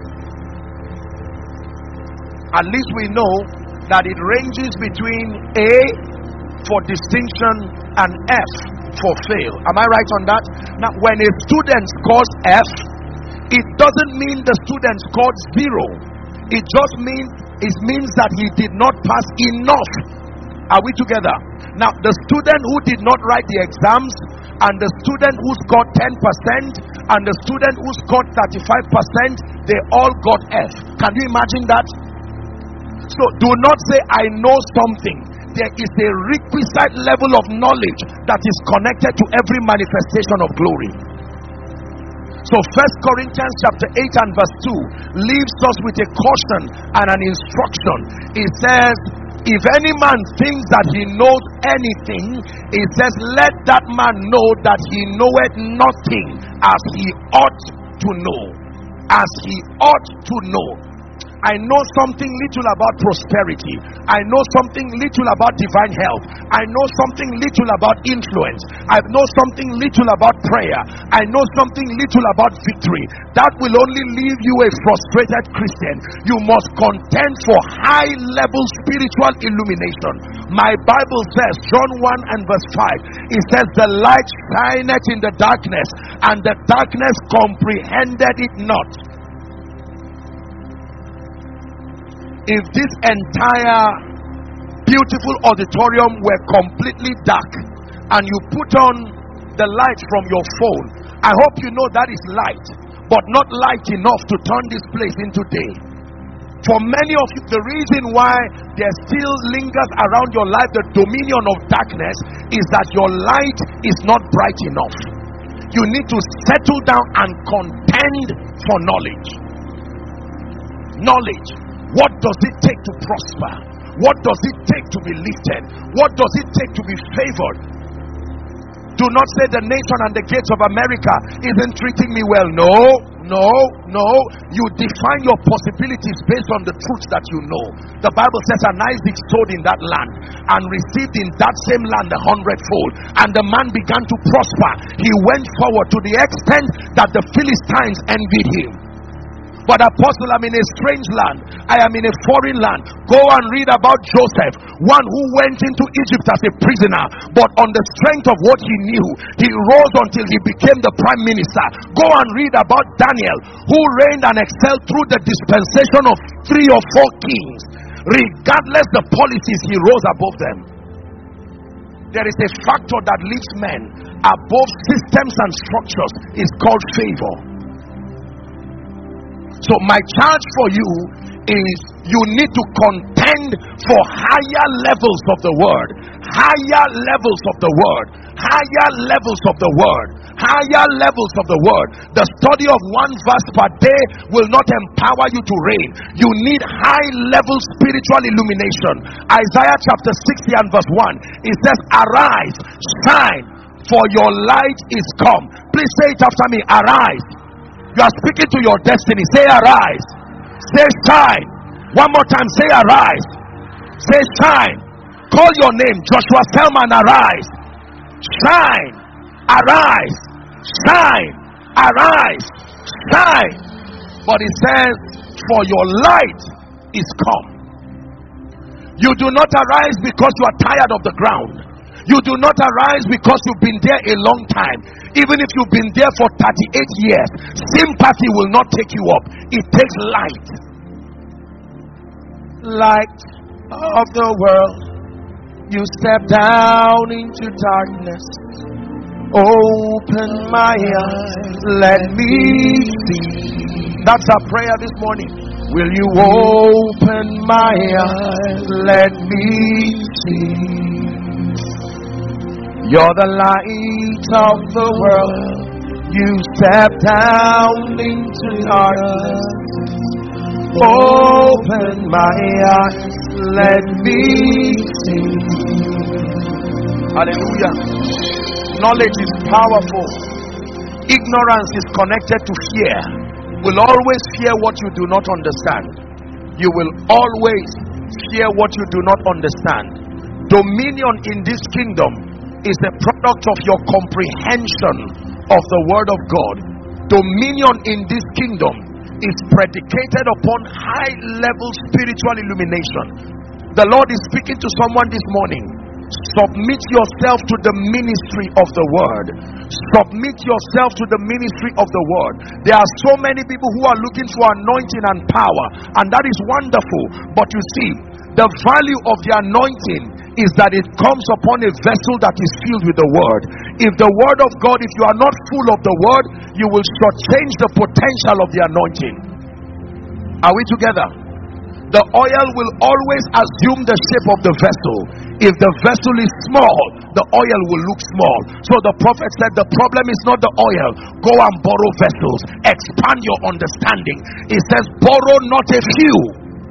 At least we know that it ranges between A for distinction and F for fail. Am I right on that? Now, when a student scores F, it doesn't mean the student scored zero. It just means it means that he did not pass enough. Are we together? Now, the student who did not write the exams, and the student who scored ten percent, and the student who scored thirty-five percent, they all got F. Can you imagine that? So do not say I know something. There is a requisite level of knowledge that is connected to every manifestation of glory. So First Corinthians chapter eight and verse two leaves us with a caution and an instruction. It says, if any man thinks that he knows anything, it says, let that man know that he knoweth nothing as he ought to know. As he ought to know. I know something little about prosperity. I know something little about divine health. I know something little about influence. I know something little about prayer. I know something little about victory. That will only leave you a frustrated Christian. You must contend for high level spiritual illumination. My Bible says, John one and verse five, it says, the light shineth in the darkness, and the darkness comprehended it not. If this entire beautiful auditorium were completely dark and you put on the light from your phone, I hope you know that is light, but not light enough to turn this place into day. For many of you, the reason why there still lingers around your life the dominion of darkness is that your light is not bright enough. You need to settle down and contend for knowledge. Knowledge. What does it take to prosper? What does it take to be lifted? What does it take to be favored? Do not say the nation and the gates of America isn't treating me well. No, no, no. You define your possibilities based on the truths that you know. The Bible says, and Isaac sowed in that land and received in that same land a hundredfold. And the man began to prosper. He went forward to the extent that the Philistines envied him. But apostle, I'm in a strange land. I am in a foreign land. Go and read about Joseph, one who went into Egypt as a prisoner, but on the strength of what he knew, he rose until he became the prime minister. Go and read about Daniel, who reigned and excelled through the dispensation of three or four kings. Regardless the policies, he rose above them. There is a factor that lifts men above systems and structures. It's called favor. So my charge for you is, you need to contend for higher levels of the word, higher levels of the word, higher levels of the word, higher levels of the word. The study of one verse per day will not empower you to reign. You need high level spiritual illumination. Isaiah chapter sixty and verse one, it says, arise, shine, for your light is come. Please say it after me. Arise. You are speaking to your destiny. Say arise. Say shine. One more time. Say arise. Say shine. Call your name. Joshua Selman. Arise. Shine. Arise. Shine. Arise. Shine. But it says, for your light is come. You do not arise because you are tired of the ground. You do not arise because you've been there a long time. Even if you've been there for thirty-eight years, sympathy will not take you up. It takes light. Light of the world, you step down into darkness. Open my eyes, let me see. That's our prayer this morning. Will you open my eyes, let me see. You're the light of the world. You step down into darkness. Open my eyes, let me see. Hallelujah. Knowledge is powerful. Ignorance is connected to fear. You will always fear what you do not understand. You will always fear what you do not understand. Dominion in this kingdom is a product of your comprehension of the word of God. Dominion in this kingdom is predicated upon high level spiritual illumination. The Lord is speaking to someone this morning. Submit yourself to the ministry of the word. Submit yourself to the ministry of the word. There are so many people who are looking for anointing and power, and that is wonderful. But you see, the value of the anointing is that it comes upon a vessel that is filled with the word. If the word of God, if you are not full of the word, you will shortchange the potential of the anointing. Are we together? The oil will always assume the shape of the vessel. If the vessel is small, the oil will look small. So the prophet said, the problem is not the oil. Go and borrow vessels. Expand your understanding. It says, borrow not a few.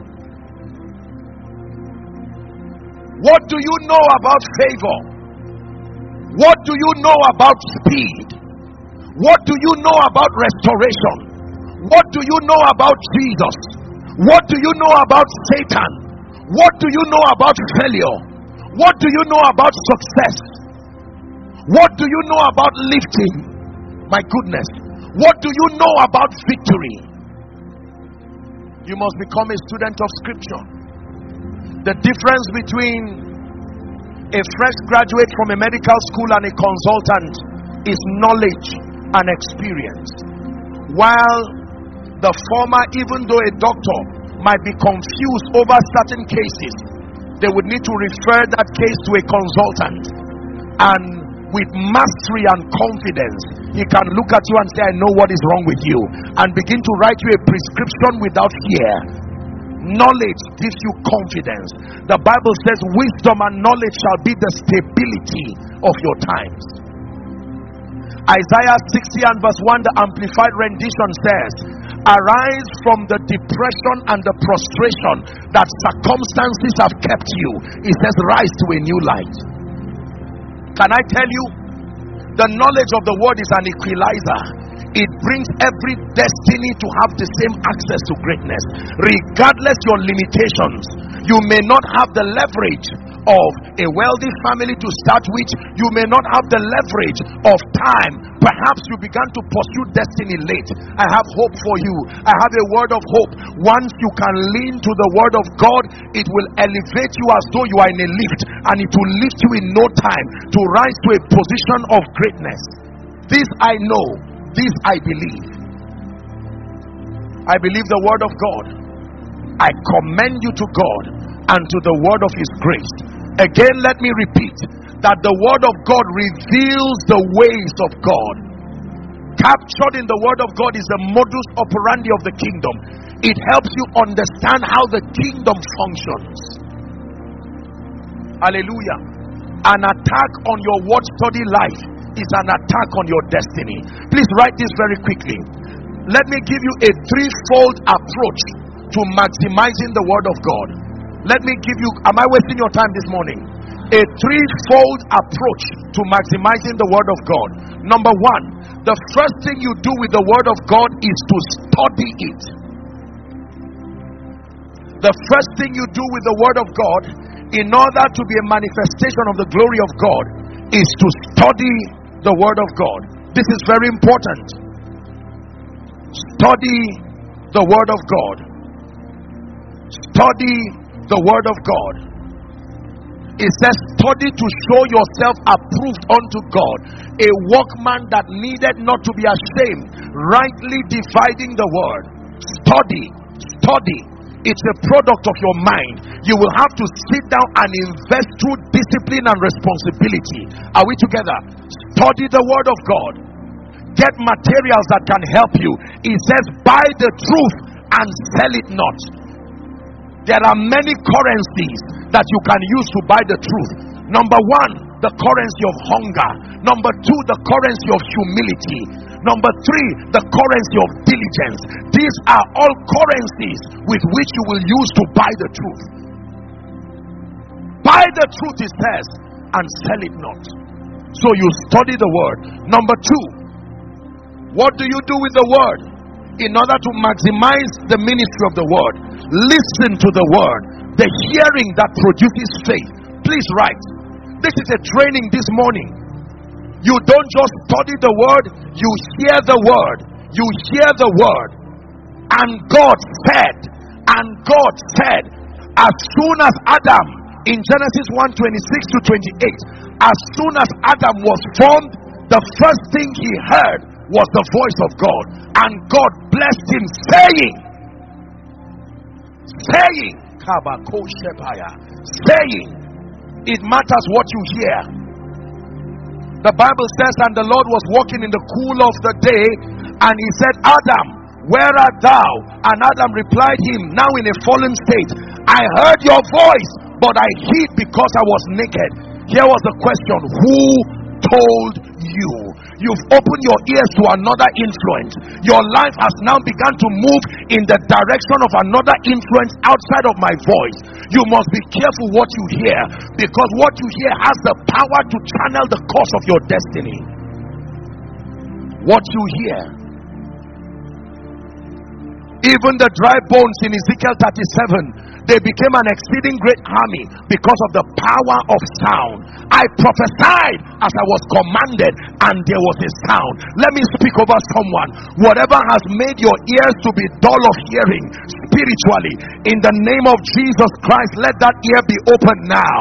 What do you know about favor? What do you know about speed? What do you know about restoration? What do you know about Jesus? What do you know about Satan? What do you know about failure? What do you know about success? What do you know about lifting? My goodness. What do you know about victory? You must become a student of scripture. The difference between a fresh graduate from a medical school and a consultant is knowledge and experience. While the former, even though a doctor might be confused over certain cases, they would need to refer that case to a consultant, and with mastery and confidence he can look at you and say, I know what is wrong with you, and begin to write you a prescription without fear. Knowledge gives you confidence. The Bible says wisdom and knowledge shall be the stability of your times. Isaiah sixty and verse one, the Amplified rendition says, arise from the depression and the prostration that circumstances have kept you. It says rise to a new light. Can I tell you, the knowledge of the word is an equalizer. It brings every destiny to have the same access to greatness, regardless your limitations. You may not have the leverage of a wealthy family to start with. You may not have the leverage of time. Perhaps you began to pursue destiny late. I have hope for you. I have a word of hope. Once you can lean to the word of God, it will elevate you as though you are in a lift, and it will lift you in no time to rise to a position of greatness. This I know. This I believe. I believe the word of God. I commend you to God and to the word of his grace. Again, let me repeat that the word of God reveals the ways of God. Captured in the word of God is the modus operandi of the kingdom. It helps you understand how the kingdom functions. Hallelujah. An attack on your word study life is an attack on your destiny. Please write this very quickly. Let me give you a threefold approach to maximizing the word of God. Let me give you, am I wasting your time this morning? A threefold approach to maximizing the word of God. Number one, the first thing you do with the word of God is to study it. The first thing you do with the word of God, in order to be a manifestation of the glory of God, is to study the word of God. This is very important. Study the word of God. Study the word of God. It says study to show yourself approved unto God, a workman that needed not to be ashamed, rightly dividing the word. Study, study. It's a product of your mind. You will have to sit down and invest through discipline and responsibility. Are we together? Study the word of God. Get materials that can help you. It says buy the truth and sell it not. There are many currencies that you can use to buy the truth. Number one, the currency of hunger. Number two, the currency of humility. Number three, the currency of diligence. These are all currencies with which you will use to buy the truth. Buy the truth, it says, and sell it not. So you study the word. Number two, what do you do with the word in order to maximize the ministry of the word? Listen to the word, the hearing that produces faith. Please write. This is a training this morning. You don't just study the word, you hear the word. You hear the word. And God said, and God said, as soon as Adam, in Genesis one twenty-six to twenty-eight, as soon as Adam was formed, the first thing he heard was the voice of God. And God blessed him, saying, saying, saying, it matters what you hear. The Bible says, and the Lord was walking in the cool of the day, and he said, Adam, where art thou? And Adam replied him, now in a fallen state, I heard your voice, but I hid because I was naked. Here was the question, who told you? You've opened your ears to another influence. Your life has now begun to move in the direction of another influence outside of my voice. You must be careful what you hear, because what you hear has the power to channel the course of your destiny. What you hear. Even the dry bones in Ezekiel thirty-seven, they became an exceeding great army because of the power of sound. I prophesied as I was commanded, and there was a sound. Let me speak over someone. Whatever has made your ears to be dull of hearing spiritually, in the name of Jesus Christ, let that ear be open now.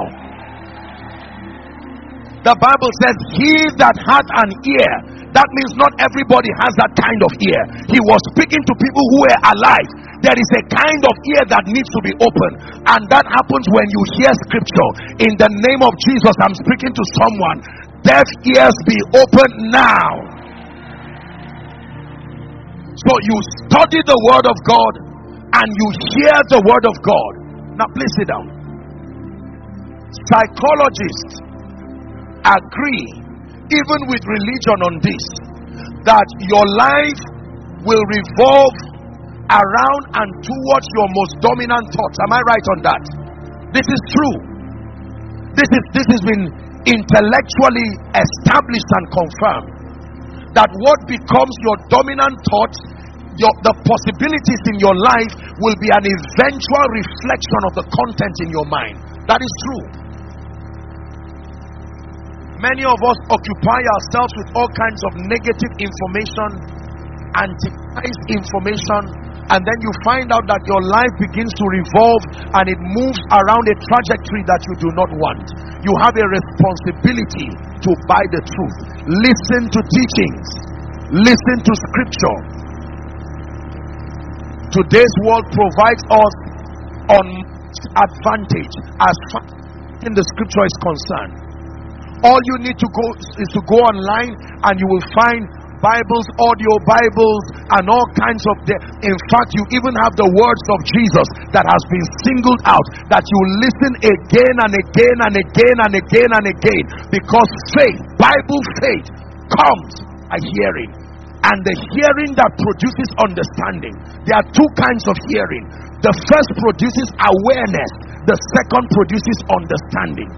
The Bible says, he that hath an ear. That means not everybody has that kind of ear. He was speaking to people who were alive. There is a kind of ear that needs to be open, and that happens when you hear scripture. In the name of Jesus, I'm speaking to someone. Deaf ears be open now. So you study the word of God and you hear the word of God. Now please sit down. Psychologists agree, even with religion, on this, that your life will revolve around and towards your most dominant thoughts. Am I right on that? This is true. This is this has been intellectually established and confirmed, that what becomes your dominant thoughts, your the possibilities in your life, will be an eventual reflection of the content in your mind. That is true. Many of us occupy ourselves with all kinds of negative information, anti-Christ information, and then you find out that your life begins to revolve and it moves around a trajectory that you do not want. You have a responsibility to buy the truth. Listen to teachings. Listen to scripture. Today's world provides us on advantage as far as the scripture is concerned. All you need to go is to go online, and you will find Bibles, audio Bibles, and all kinds of the, in fact, you even have the words of Jesus that has been singled out, that you listen again and again and again and again and again, because faith, Bible faith, comes by hearing, and the hearing that produces understanding. There are two kinds of hearing. The first produces awareness, the second produces understanding.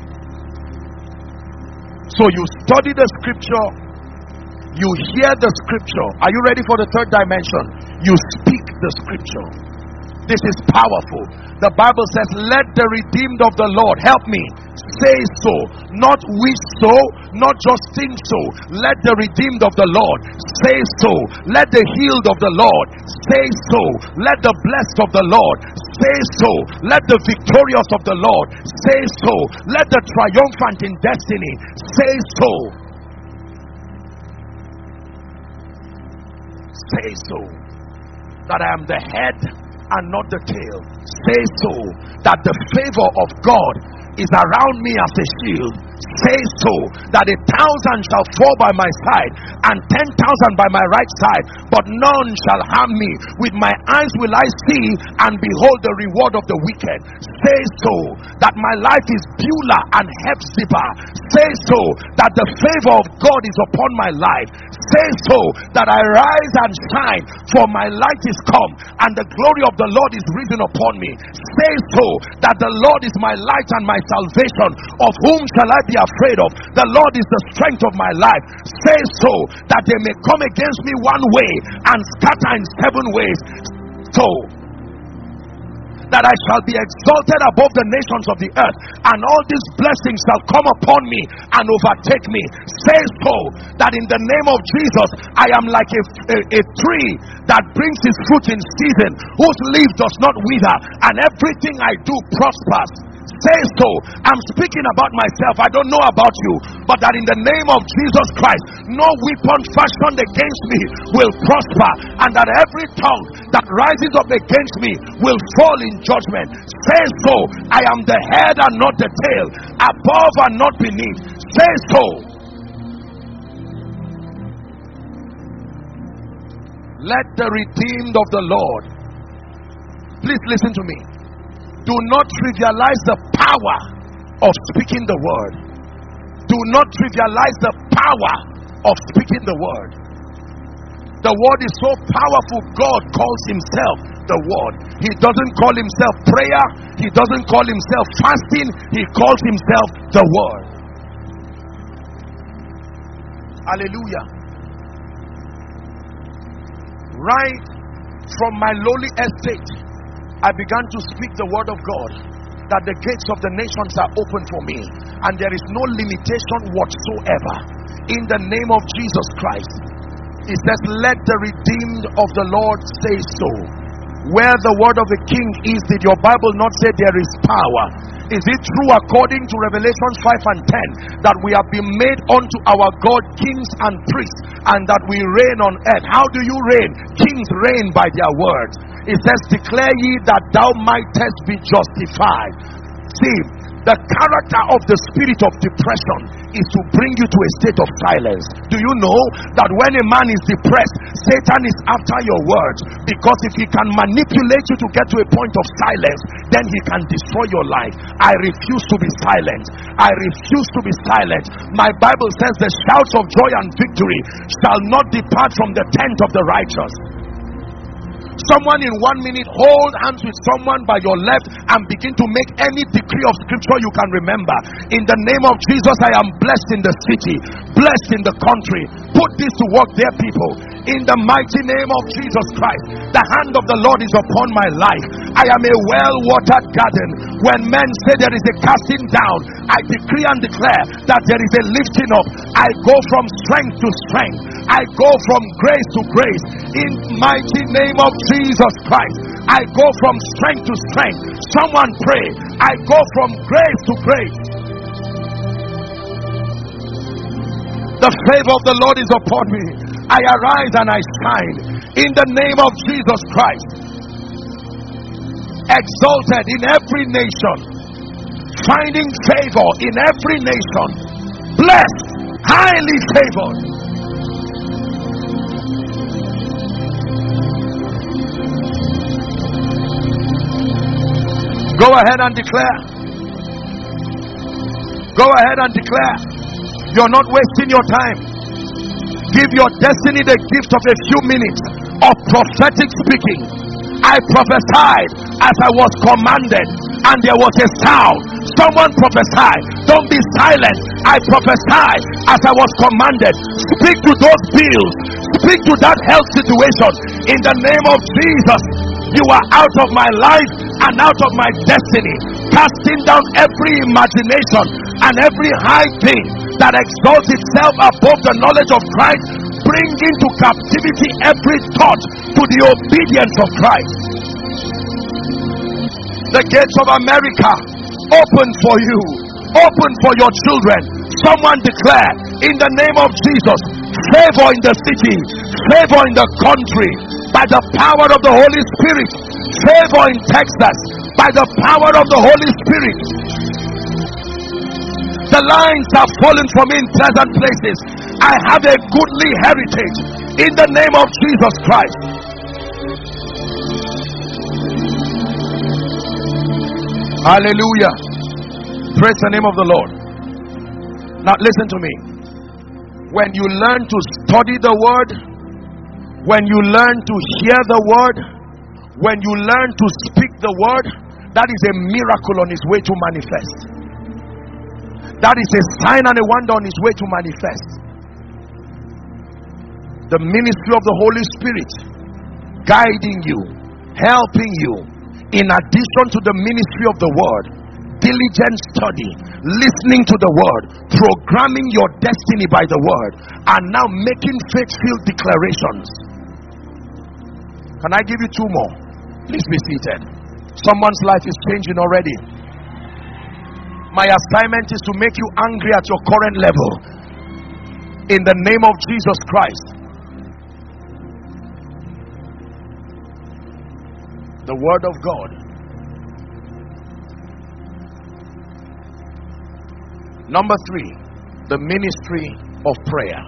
So you study the scripture, you hear the scripture. Are you ready for the third dimension? You speak the scripture. This is powerful. The Bible says, let the redeemed of the Lord, help me, say so, not wish so, not just think so. Let the redeemed of the Lord say so. Let the healed of the Lord say so. Let the blessed of the Lord say so. Let the victorious of the Lord say so. Let the triumphant in destiny say so. Say so, that I am the head and not the tail. Say so, that the favor of God is around me as a shield. Say so, that a thousand shall fall by my side and ten thousand by my right side, but none shall harm me. With my eyes will I see and behold the reward of the wicked. Say so, that my life is Beulah and Hephzibah. Say so, that the favor of God is upon my life. Say so, that I rise and shine, for my light is come and the glory of the Lord is risen upon me. Say so, that the Lord is my light and my salvation. Of whom shall I be afraid of? The Lord is the strength of my life. Say so, that they may come against me one way and scatter in seven ways. So that I shall be exalted above the nations of the earth, and all these blessings shall come upon me and overtake me. Say so, that in the name of Jesus I am like a, a, a tree that brings its fruit in season, whose leaf does not wither, and everything I do prospers. Say so. I'm speaking about myself. I don't know about you, but that in the name of Jesus Christ, no weapon fashioned against me will prosper, and that every tongue that rises up against me will fall in judgment. Say so. I am the head and not the tail, above and not beneath. Say so. Let the redeemed of the Lord, please listen to me. Do not trivialize the power of speaking the word. Do not trivialize the power of speaking the word. The word is so powerful. God calls himself the word. He doesn't call himself prayer. He doesn't call himself fasting. He calls himself the word. Hallelujah. Right From my lowly estate, I began to speak the word of God, that the gates of the nations are open for me, and there is no limitation whatsoever. In the name of Jesus Christ, it says, let the redeemed of the Lord say so. Where the word of the king is, did your Bible not say there is power? Is it true according to Revelation five and ten that we have been made unto our God kings and priests, and that we reign on earth? How do you reign? Kings reign by their words. It says, declare ye that thou mightest be justified. See, the character of the spirit of depression is to bring you to a state of silence. Do you know that when a man is depressed, Satan is after your words? Because if he can manipulate you to get to a point of silence, then he can destroy your life. I refuse to be silent. I refuse to be silent. My Bible says the shouts of joy and victory shall not depart from the tent of the righteous. Someone in one minute, hold hands with someone by your left and begin to make any decree of scripture you can remember. In the name of Jesus, I am blessed in the city, blessed in the country. Put this to work there, people. In the mighty name of Jesus Christ, the hand of the Lord is upon my life. I am a well-watered garden. When men say there is a casting down, I decree and declare that there is a lifting up. I go from strength to strength. I go from grace to grace. In mighty name of Jesus Christ, I go from strength to strength. Someone pray. I go from grace to grace. The favor of the Lord is upon me. I arise and I shine in the name of Jesus Christ. Exalted in every nation, finding favor in every nation, blessed, highly favored. Go ahead and declare. Go ahead and declare. You're not wasting your time. Give your destiny the gift of a few minutes of prophetic speaking. I prophesied as I was commanded, and there was a sound. Someone prophesied. Don't be silent. I prophesied as I was commanded. Speak to those bills. Speak to that health situation. In the name of Jesus, you are out of my life and out of my destiny, casting down every imagination and every high thing that exalts itself above the knowledge of Christ. Bring into captivity every thought to the obedience of Christ. The gates of America open for you, open for your children. Someone declare, in the name of Jesus, favor in the city, favor in the country, by the power of the Holy Spirit. Favor in Texas, by the power of the Holy Spirit. The lines have fallen for me in pleasant places. I have a goodly heritage in the name of Jesus Christ. Hallelujah. Praise the name of the Lord. Now listen to me. When you learn to study the word, when you learn to hear the word, when you learn to speak the word, that is a miracle on its way to manifest. That is a sign and a wonder on its way to manifest. The ministry of the Holy Spirit guiding you, helping you, in addition to the ministry of the word, diligent study, listening to the word, programming your destiny by the word, and now making faith-filled declarations. Can I give you two more? Please be seated. Someone's life is changing already. My assignment is to make you angry at your current level. In the name of Jesus Christ. The word of God. Number three, the ministry of prayer.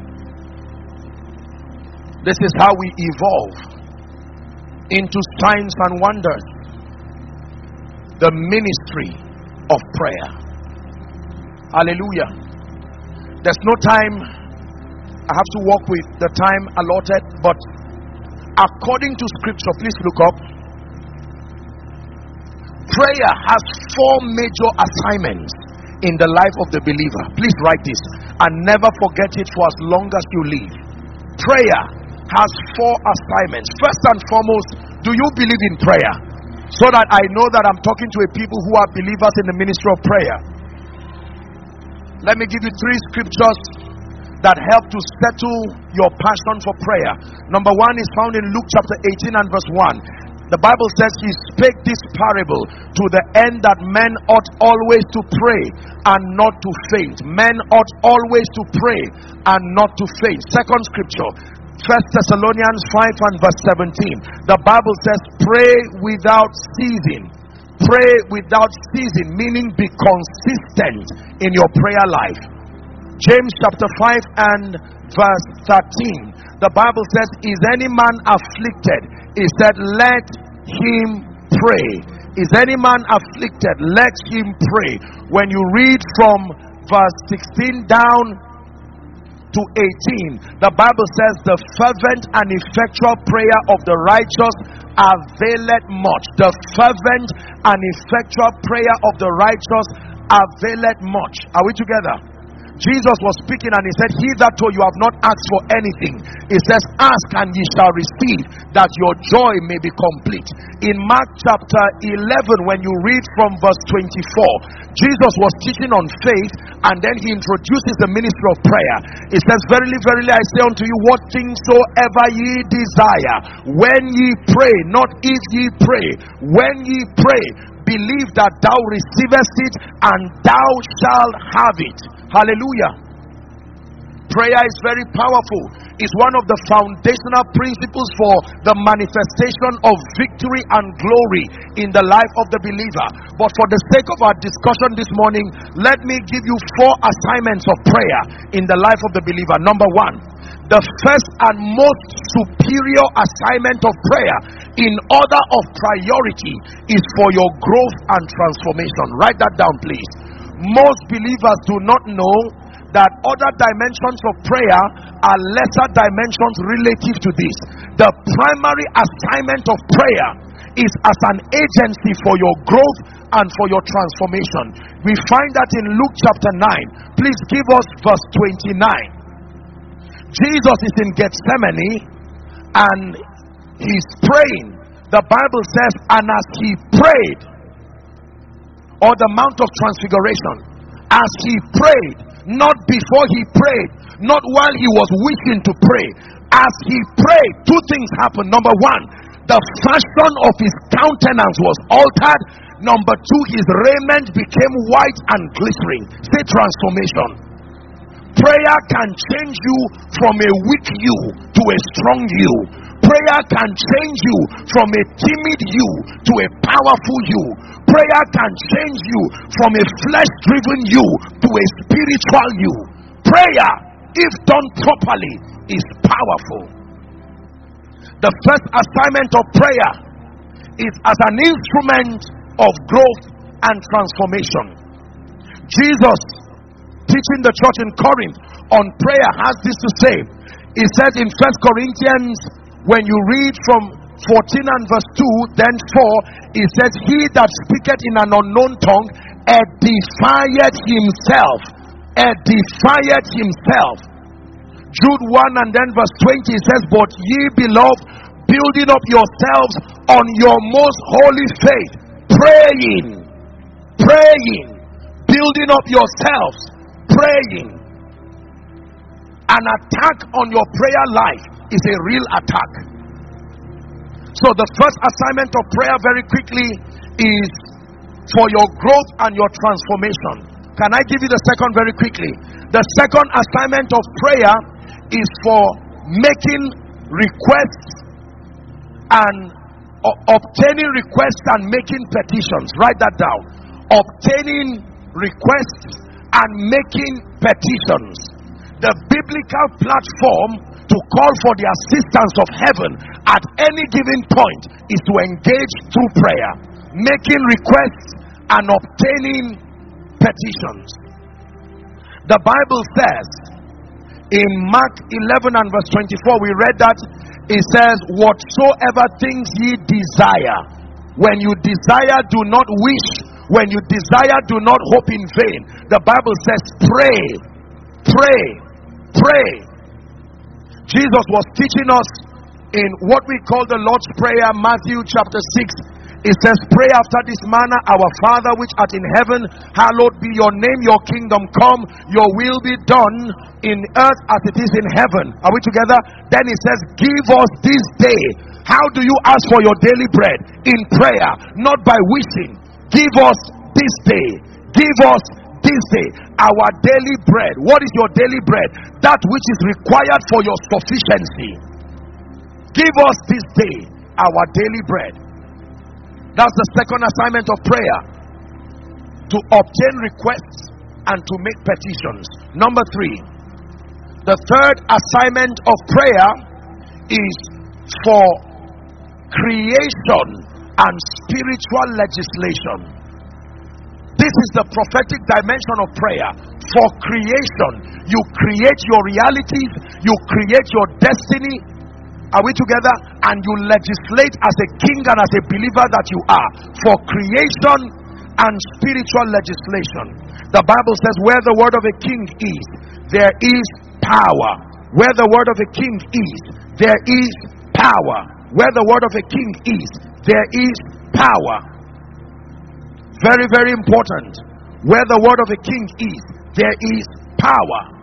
This is how we evolve into signs and wonders. The ministry of prayer. Hallelujah. There's no time. I have to work with the time allotted, but according to scripture, please look up. Prayer has four major assignments in the life of the believer. Please write this and never forget it for as long as you live. Prayer has four assignments. First and foremost, do you believe in prayer? So that I know that I'm talking to a people who are believers in the ministry of prayer. Let me give you three scriptures that help to settle your passion for prayer. Number one is found in Luke chapter eighteen and verse one. The Bible says he spake this parable to the end that men ought always to pray and not to faint. Men ought always to pray and not to faint. Second scripture, First Thessalonians five and verse seventeen. The Bible says pray without ceasing. Pray without ceasing, meaning be consistent in your prayer life. James chapter five and verse thirteen. The Bible says, is any man afflicted? He said, let him pray. Is any man afflicted? Let him pray. When you read from verse sixteen down to eighteen, the Bible says the fervent and effectual prayer of the righteous availeth much. The fervent and effectual prayer of the righteous availeth much. Are we together? Jesus was speaking and he said, hitherto you have not asked for anything. He says, ask and ye shall receive, that your joy may be complete. In Mark chapter eleven, when you read from verse twenty-four, Jesus was teaching on faith, and then he introduces the ministry of prayer. He says, verily, verily, I say unto you, what things soever ye desire, when ye pray, not if ye pray, when ye pray, believe that thou receivest it, and thou shalt have it. Hallelujah. Prayer is very powerful. It's one of the foundational principles for the manifestation of victory and glory in the life of the believer. But for the sake of our discussion this morning, let me give you four assignments of prayer in the life of the believer. Number one, the first and most superior assignment of prayer in order of priority is for your growth and transformation. Write that down, please. Most believers do not know that other dimensions of prayer are lesser dimensions relative to this. The primary assignment of prayer is as an agency for your growth and for your transformation. We find that in Luke chapter nine. Please give us verse twenty-nine. Jesus is in Gethsemane and he's praying. The Bible says, and as he prayed, or the Mount of Transfiguration, as he prayed, not before he prayed, not while he was wishing to pray, as he prayed, two things happened. Number one, the fashion of his countenance was altered. Number two, his raiment became white and glittering. Say transformation. Prayer can change you from a weak you to a strong you. Prayer can change you from a timid you to a powerful you. Prayer can change you from a flesh-driven you to a spiritual you. Prayer, if done properly, is powerful. The first assignment of prayer is as an instrument of growth and transformation. Jesus, teaching the church in Corinth on prayer, has this to say. He says in First Corinthians, when you read from fourteen and verse two, then four, it says, he that speaketh in an unknown tongue edifieth himself. Edifieth himself. Jude one and then verse twenty, it says, but ye beloved, building up yourselves on your most holy faith, praying, praying, building up yourselves, praying. An attack on your prayer life is a real attack. So the first assignment of prayer, very quickly, is for your growth and your transformation. Can I give you the second very quickly? The second assignment of prayer is for making requests and uh, obtaining requests and making petitions. Write that down. Obtaining requests and making petitions. The biblical platform to call for the assistance of heaven at any given point is to engage through prayer, making requests and obtaining petitions. The Bible says in Mark eleven and verse twenty-four, we read that it says, whatsoever things ye desire, when you desire, do not wish. When you desire, do not hope in vain. The Bible says, pray, pray, pray. Jesus was teaching us In what we call the Lord's Prayer, Matthew chapter six, it says, pray after this manner, our Father which art in heaven, hallowed be your name, your kingdom come, your will be done in earth as it is in heaven. Are we together? Then it says, give us this day. How do you ask for your daily bread? In prayer, not by wishing. Give us this day. Give us this day our daily bread. What is your daily bread? That which is required for your sufficiency. Give us this day our daily bread. That's the second assignment of prayer, to obtain requests and to make petitions. Number three, the third assignment of prayer is for creation and spiritual legislation. This is the prophetic dimension of prayer. For creation, you create your realities, you create your destiny. Are we together? And you legislate as a king and as a believer that you are. For creation and spiritual legislation. The Bible says, where the word of a king is, there is power. Where the word of a king is, there is power. Where the word of a king is, there is power. Very, very important. Where the word of a king is, there is power.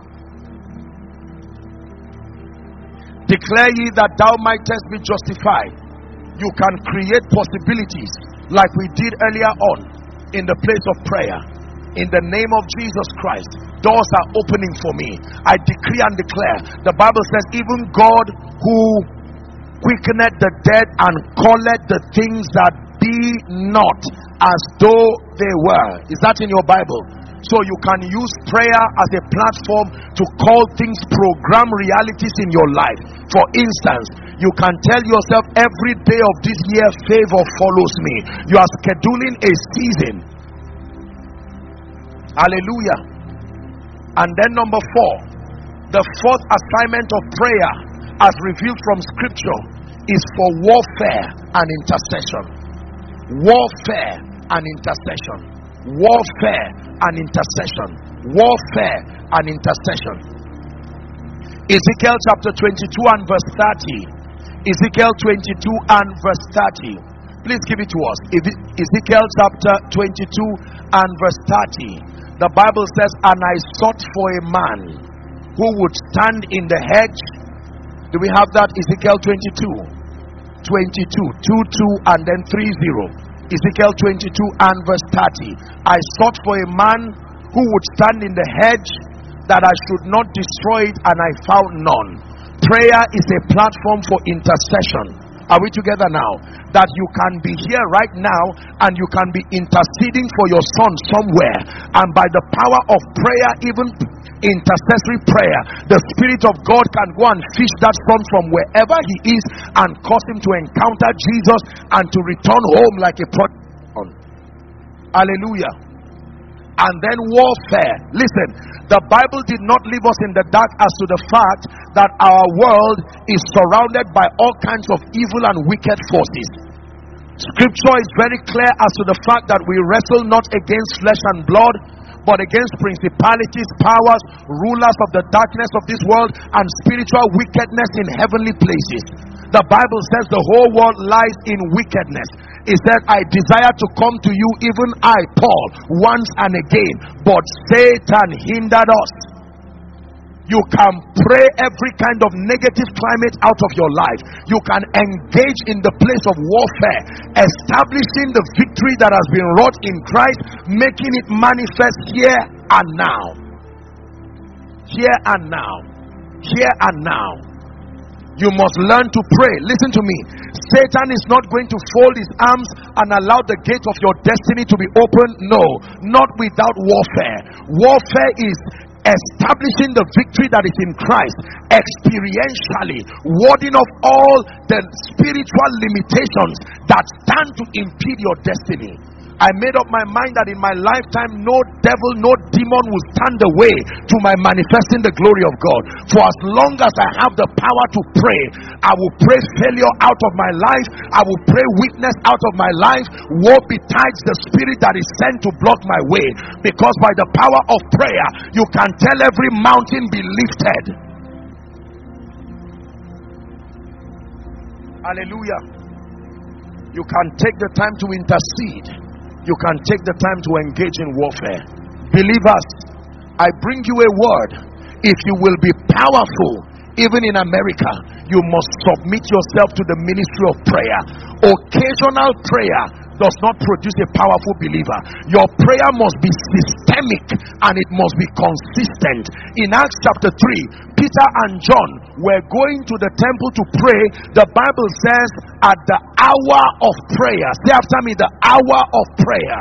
Declare ye that thou mightest be justified. You can create possibilities like we did earlier on in the place of prayer. In the name of Jesus Christ, doors are opening for me. I decree and declare. The Bible says, even God who quickeneth the dead and calleth the things that be not as though they were. Is that in your Bible? So you can use prayer as a platform to call things, program realities in your life. For instance, you can tell yourself, every day of this year favor follows me. You are scheduling a season. Hallelujah. And then number four, the fourth assignment of prayer as revealed from scripture is for warfare and intercession. Warfare and intercession. Warfare and intercession. Warfare and intercession. Ezekiel chapter twenty-two and verse thirty. Ezekiel twenty-two and verse thirty. Please give it to us. Ezekiel chapter twenty-two and verse thirty. The Bible says, and I sought for a man who would stand in the hedge. Do we have that? Ezekiel twenty-two. twenty-two. two, two and then three, zero. Ezekiel twenty-two and verse thirty. I sought for a man who would stand in the hedge, that I should not destroy it, and I found none. Prayer is a platform for intercession. Are we together now? That you can be here right now and you can be interceding for your son somewhere, and by the power of prayer, even intercessory prayer, the Spirit of God can go and fish that son from wherever he is and cause him to encounter Jesus and to return home like a prodigal. Hallelujah. And then warfare. Listen, the Bible did not leave us in the dark as to the fact that our world is surrounded by all kinds of evil and wicked forces. Scripture is very clear as to the fact that we wrestle not against flesh and blood, but against principalities, powers, rulers of the darkness of this world, and spiritual wickedness in heavenly places. The Bible says the whole world lies in wickedness. It says, I desire to come to you, even I, Paul, once and again, but Satan hindered us. You can pray every kind of negative climate out of your life. You can engage in the place of warfare, establishing the victory that has been wrought in Christ, making it manifest here and now. Here and now. Here and now. You must learn to pray. Listen to me. Satan is not going to fold his arms and allow the gate of your destiny to be open. No, not without warfare. Warfare is establishing the victory that is in Christ experientially, warding off all the spiritual limitations that stand to impede your destiny. I made up my mind that in my lifetime, no devil, no demon will stand the way to my manifesting the glory of God. For as long as I have the power to pray, I will pray failure out of my life. I will pray weakness out of my life. Woe betides the spirit that is sent to block my way. Because by the power of prayer, you can tell every mountain be lifted. Hallelujah. You can take the time to intercede. You can take the time to engage in warfare. Believers, I bring you a word. If you will be powerful, even in America, you must submit yourself to the ministry of prayer. Occasional prayer does not produce a powerful believer. Your prayer must be systemic and it must be consistent. In Acts chapter three, Peter and John were going to the temple to pray. The Bible says at the hour of prayer. Say after me, the hour of prayer.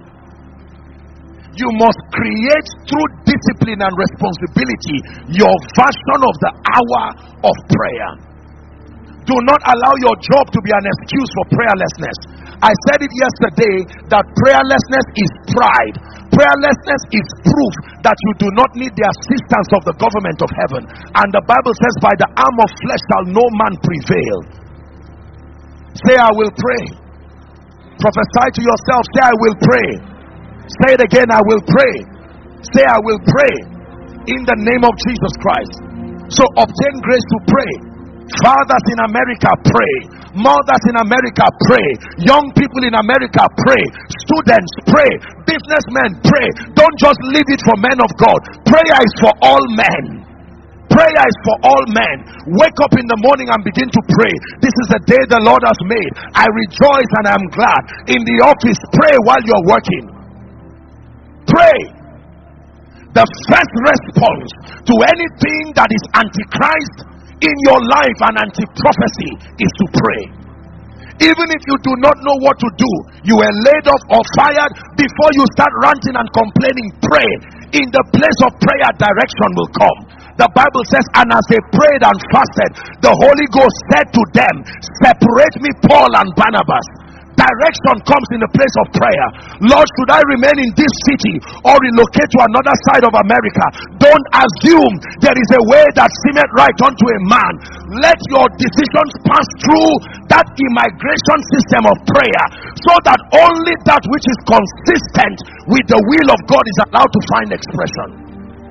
You must create through discipline and responsibility your version of the hour of prayer. Do not allow your job to be an excuse for prayerlessness. I said it yesterday that prayerlessness is pride. Prayerlessness is proof that you do not need the assistance of the government of heaven. And the Bible says, by the arm of flesh shall no man prevail. Say, I will pray. Prophesy to yourself. Say, I will pray. Say it again, I will pray. Say, I will pray in the name of Jesus Christ. So obtain grace to pray. Fathers in America, pray. Mothers in America, pray. Young people in America, pray. Students, pray. Businessmen, pray. Don't just leave it for men of God. Prayer is for all men. Prayer is for all men. Wake up in the morning and begin to pray. This is the day the Lord has made. I rejoice and I'm glad. In the office, pray while you're working. Pray. The first response to anything that is antichrist in your life and anti-prophecy is to pray. Even if you do not know what to do, you were laid off or fired, before you start ranting and complaining, pray. In the place of prayer, direction will come. The Bible says, and as they prayed and fasted, the Holy Ghost said to them, separate me Paul and Barnabas. Direction comes in the place of prayer. Lord, should I remain in this city or relocate to another side of America? Don't assume there is a way that seemeth right unto a man. Let your decisions pass through that immigration system of prayer, so that only that which is consistent with the will of God is allowed to find expression.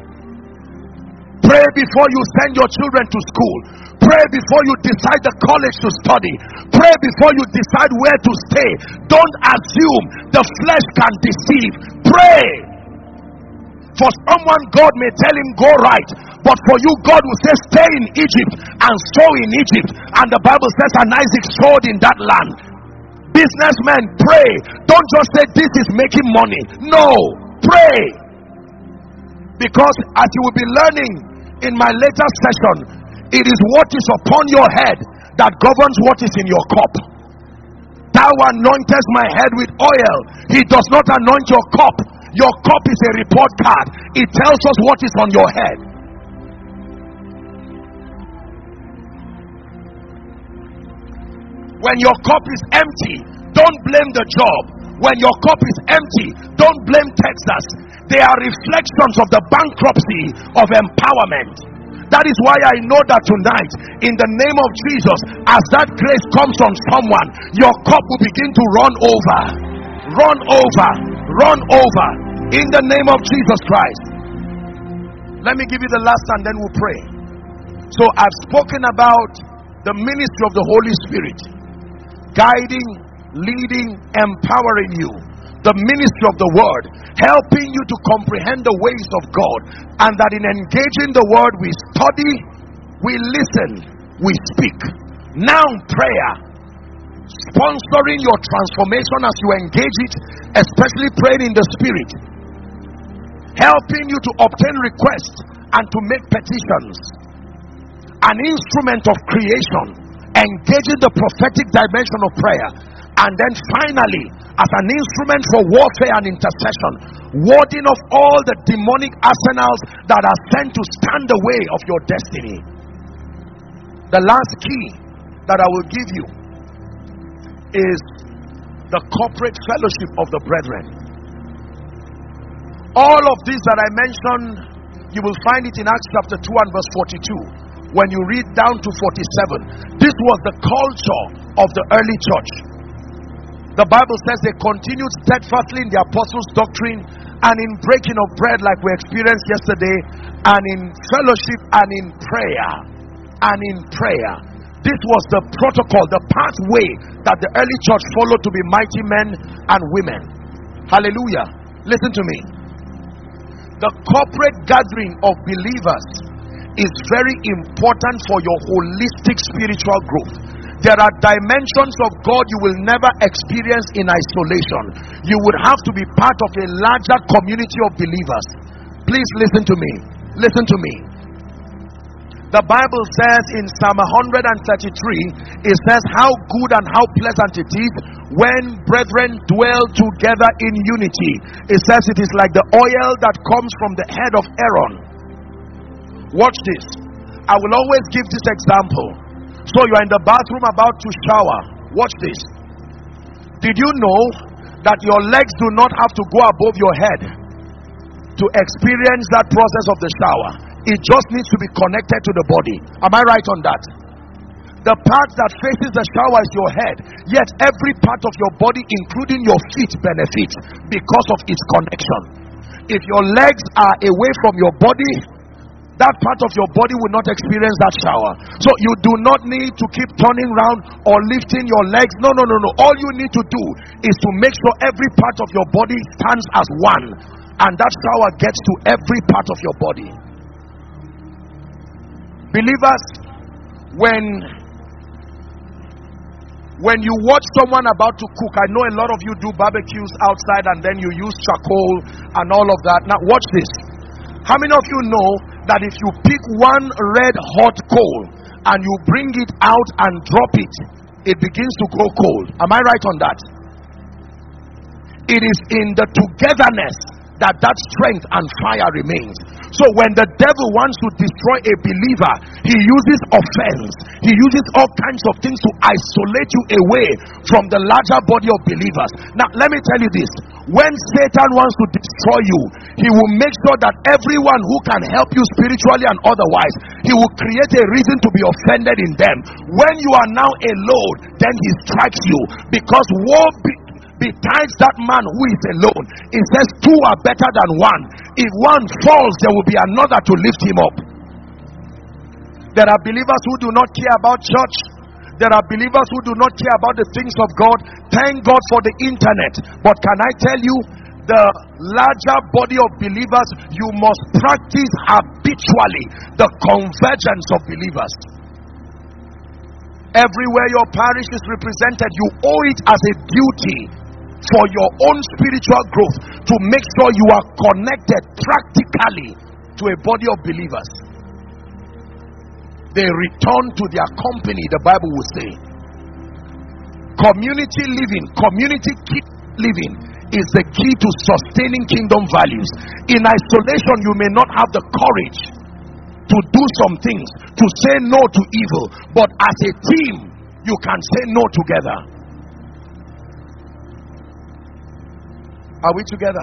Pray before you send your children to school. Pray before you decide the college to study. Pray before you decide where to stay. Don't assume. The flesh can deceive. Pray. For someone, God may tell him go right, but for you, God will say stay in Egypt and sow in Egypt. And the Bible says, and Isaac sowed in that land. Businessmen, pray. Don't just say this is making money. No, pray. Because as you will be learning in my later session, it is what is upon your head that governs what is in your cup. Thou anointest my head with oil. He does not anoint your cup. Your cup is a report card. It tells us what is on your head. When your cup is empty, don't blame the job. When your cup is empty, don't blame Texas. They are reflections of the bankruptcy of empowerment. That is why I know that tonight, in the name of Jesus, as that grace comes on someone, your cup will begin to run over. Run over. Run over. In the name of Jesus Christ. Let me give you the last and then we'll pray. So I've spoken about the ministry of the Holy Spirit, guiding, leading, empowering you. The ministry of the word, helping you to comprehend the ways of God, and that in engaging the word we study, we listen, we speak. Now prayer, sponsoring your transformation as you engage it, especially praying in the spirit, helping you to obtain requests and to make petitions. An instrument of creation, engaging the prophetic dimension of prayer. And then finally, as an instrument for warfare and intercession, warding off all the demonic arsenals that are sent to stand the way of your destiny. The last key that I will give you is the corporate fellowship of the brethren. All of this that I mentioned, you will find it in Acts chapter two and verse forty-two. When you read down to forty-seven, this was the culture of the early church. The Bible says they continued steadfastly in the apostles' doctrine and in breaking of bread, like we experienced yesterday, and in fellowship and in prayer. And in prayer. This was the protocol, the pathway that the early church followed to be mighty men and women. Hallelujah. Listen to me. The corporate gathering of believers is very important for your holistic spiritual growth. There are dimensions of God you will never experience in isolation. You would have to be part of a larger community of believers. Please listen to me. Listen to me. The Bible says in Psalm one thirty-three, it says how good and how pleasant it is when brethren dwell together in unity. It says it is like the oil that comes from the head of Aaron. Watch this. I will always give this example. So you are in the bathroom about to shower. Watch this. Did you know that your legs do not have to go above your head to experience that process of the shower? It just needs to be connected to the body. Am I right on that? The part that faces the shower is your head, yet every part of your body, including your feet, benefits because of its connection. If your legs are away from your body, that part of your body will not experience that shower. So you do not need to keep turning around or lifting your legs. No, no, no, no. All you need to do is to make sure every part of your body stands as one, and that shower gets to every part of your body. Believers, when when you watch someone about to cook, I know a lot of you do barbecues outside and then you use charcoal and all of that. Now watch this. How many of you know that if you pick one red hot coal and you bring it out and drop it, it begins to grow cold? Am I right on that? It is in the togetherness that that strength and fire remains. So when the devil wants to destroy a believer, he uses offense, he uses all kinds of things to isolate you away from the larger body of believers. Now let me tell you this. When Satan wants to destroy you, he will make sure that everyone who can help you spiritually and otherwise, he will create a reason to be offended in them. When you are now alone, then he strikes you, because woe be besides that man who is alone. It says two are better than one. If one falls, there will be another to lift him up. There are believers who do not care about church. There are believers who do not care about the things of God. Thank God for the internet. But can I tell you, the larger body of believers, you must practice habitually the convergence of believers. Everywhere your parish is represented, you owe it as a duty for your own spiritual growth to make sure you are connected practically to a body of believers. They return to their company, the Bible will say. Community living, community keep living is the key to sustaining kingdom values. In isolation, you may not have the courage to do some things, to say no to evil, but as a team, you can say no together. Are we together?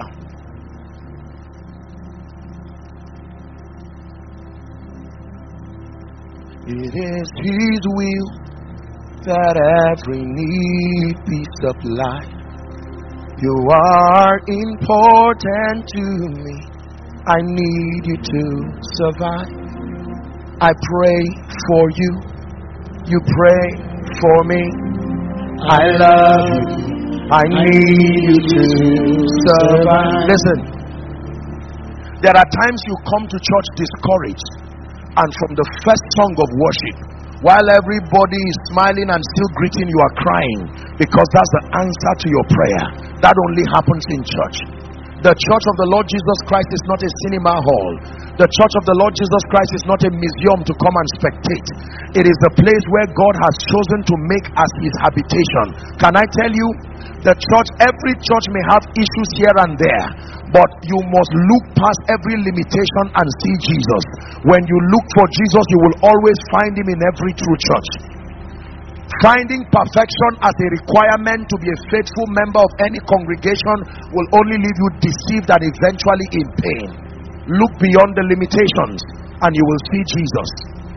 It is His will that every need be supplied. You are important to me. I need you to survive. I pray for you. You pray for me. I love you. I need you to survive. Listen, there are times you come to church discouraged, and from the first song of worship, while everybody is smiling and still greeting, you are crying, because that's the answer to your prayer. That only happens in church. The church of the Lord Jesus Christ is not a cinema hall. The church of the Lord Jesus Christ is not a museum to come and spectate. It is the place where God has chosen to make as His habitation. Can I tell you, the church, every church may have issues here and there, but you must look past every limitation and see Jesus. When you look for Jesus, you will always find Him in every true church. Finding perfection as a requirement to be a faithful member of any congregation will only leave you deceived and eventually in pain. Look beyond the limitations and you will see Jesus.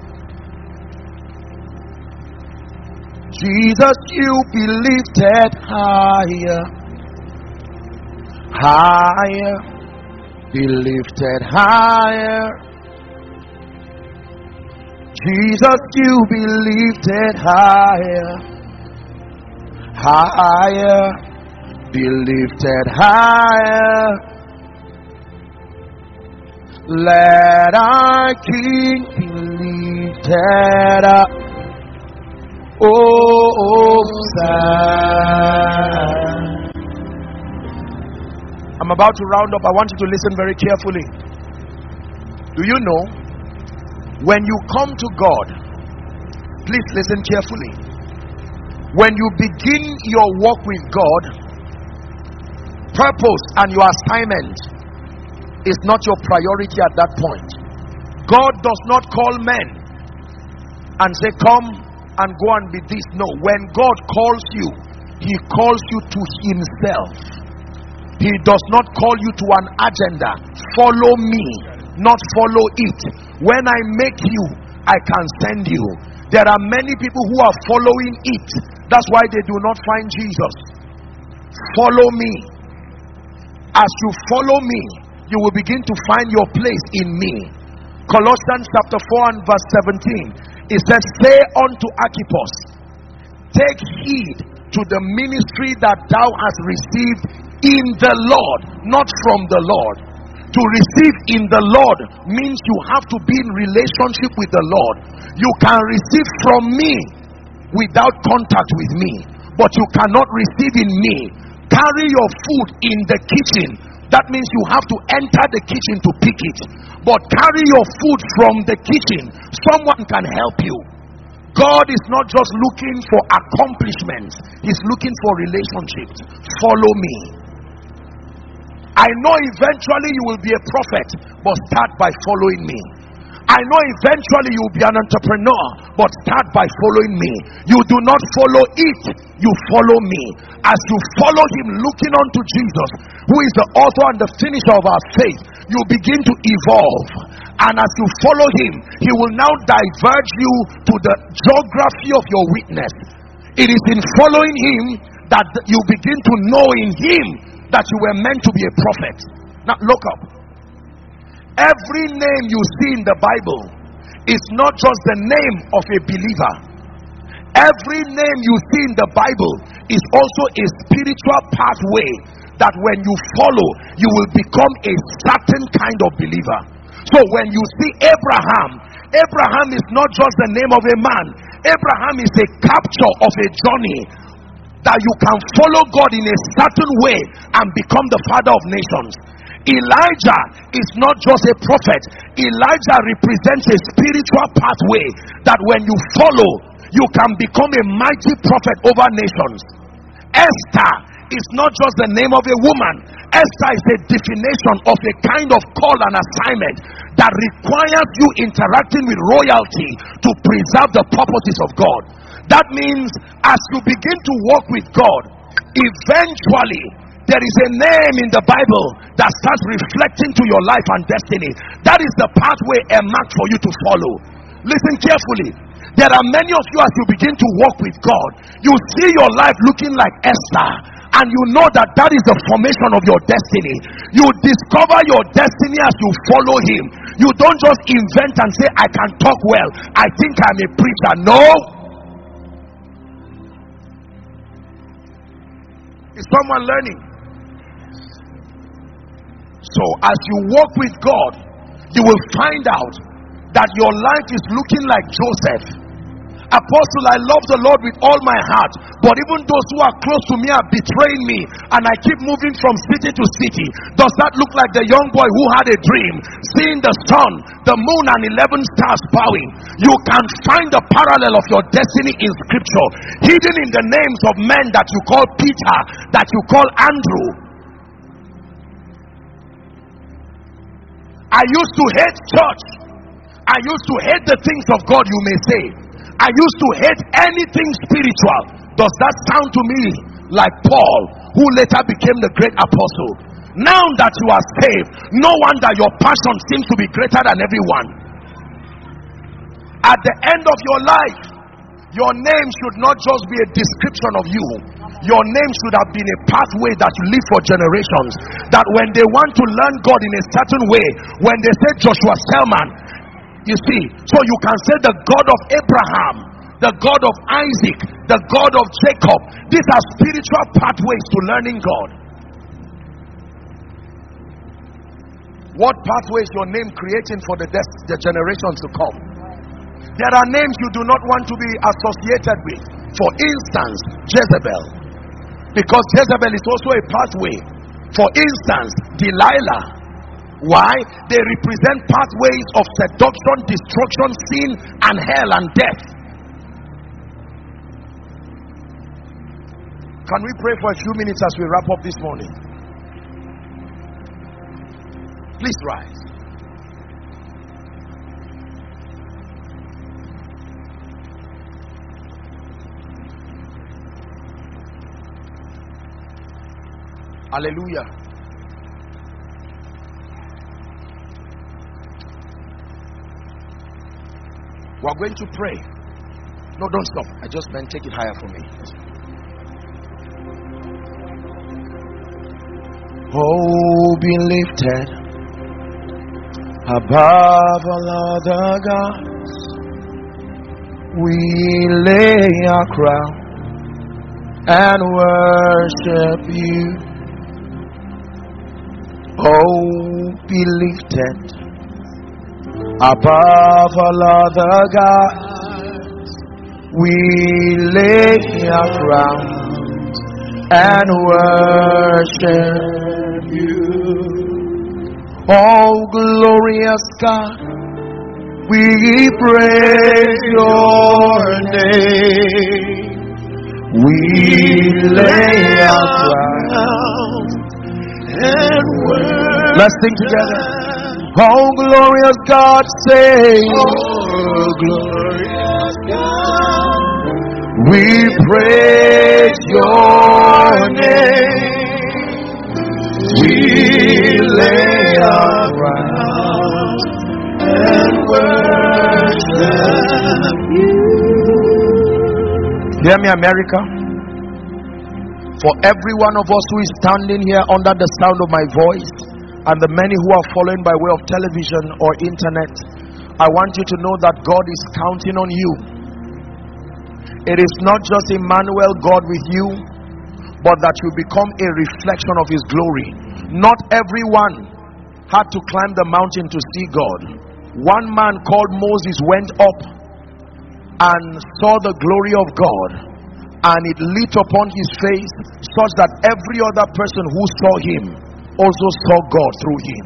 Jesus, you be lifted higher, higher, be lifted higher. Jesus, you be lifted higher, higher, be lifted higher. Let our King be lifted up. Oh, Zion. I'm about to round up. I want you to listen very carefully. Do you know, when you come to God, please listen carefully. When you begin your walk with God, purpose and your assignment is not your priority at that point. God does not call men and say, come and go and be this. No, when God calls you, he calls you to himself. He does not call you to an agenda. Follow me, not follow it. When I make you, I can send you. There are many people who are following it. That's why they do not find Jesus. Follow me. As you follow me, you will begin to find your place in me. Colossians chapter four and verse seventeen, it says, say unto Archippus, take heed to the ministry that thou hast received in the Lord, not from the Lord. To receive in the Lord means you have to be in relationship with the Lord. You can receive from me without contact with me, but you cannot receive in me. Carry your food in the kitchen. That means you have to enter the kitchen to pick it. But carry your food from the kitchen. Someone can help you. God is not just looking for accomplishments. He's looking for relationships. Follow me. I know eventually you will be a prophet, but start by following me. I know eventually you will be an entrepreneur, but start by following me. You do not follow it, you follow me. As you follow him, looking unto Jesus, who is the author and the finisher of our faith, you begin to evolve. And as you follow him, he will now diverge you to the geography of your witness. It is in following him that you begin to know in him that you were meant to be a prophet. Now look up. Every name you see in the Bible is not just the name of a believer. Every name you see in the Bible is also a spiritual pathway that when you follow, you will become a certain kind of believer. So when you see Abraham, Abraham is not just the name of a man. Abraham is a capture of a journey that you can follow God in a certain way and become the father of nations. Elijah is not just a prophet. Elijah represents a spiritual pathway that when you follow, you can become a mighty prophet over nations. Esther is not just the name of a woman. Esther is a definition of a kind of call and assignment that requires you interacting with royalty to preserve the purposes of God. That means as you begin to walk with God, eventually there is a name in the Bible that starts reflecting to your life and destiny. That is the pathway earmarked for you to follow. Listen carefully. There are many of you, as you begin to walk with God, you see your life looking like Esther, and you know that that is the formation of your destiny. You discover your destiny as you follow him. You don't just invent and say, I can talk well, I think I'm a preacher. No. Is someone learning? So as you walk with God, you will find out that your life is looking like Joseph. Apostle, I love the Lord with all my heart, but even those who are close to me are betraying me, and I keep moving from city to city. Does that look like the young boy who had a dream, seeing the sun, the moon, and eleven stars bowing? You can find the parallel of your destiny in scripture, hidden in the names of men that you call Peter, that you call Andrew. I used to hate church. I used to hate the things of God, you may say. I used to hate anything spiritual. Does that sound to me like Paul, who later became the great apostle? Now that you are saved, no wonder your passion seems to be greater than everyone. At the end of your life, your name should not just be a description of you. Your name should have been a pathway that you live for generations. That when they want to learn God in a certain way, when they say Joshua Selman, You see, so you can say the God of Abraham, the God of Isaac, the God of Jacob. These are spiritual pathways to learning God. What pathway is your name creating for the, the generations to come? There are names you do not want to be associated with. For instance, Jezebel. Because Jezebel is also a pathway. For instance, Delilah. Why? They represent pathways of seduction, destruction, sin, and hell and death. Can we pray for a few minutes as we wrap up this morning? Please rise. Hallelujah. We're going to pray. No, don't stop. I just meant take it higher for me. Oh, be lifted above all other gods. We lay our crown and worship you. Oh, be lifted above all other gods. We lay our crowns and worship you. Oh, glorious God, we praise your name. We lay our crowns and worship. Let's sing together. Oh, glorious God, say, oh, glorious God, we praise your name. We lay our crowns and worship you. Hear me, America. For every one of us who is standing here under the sound of my voice, and the many who are following by way of television or internet, I want you to know that God is counting on you. It is not just Emmanuel, God with you, but that you become a reflection of his glory. Not everyone had to climb the mountain to see God. One man called Moses went up and saw the glory of God, and it lit upon his face such that every other person who saw him also saw God through him.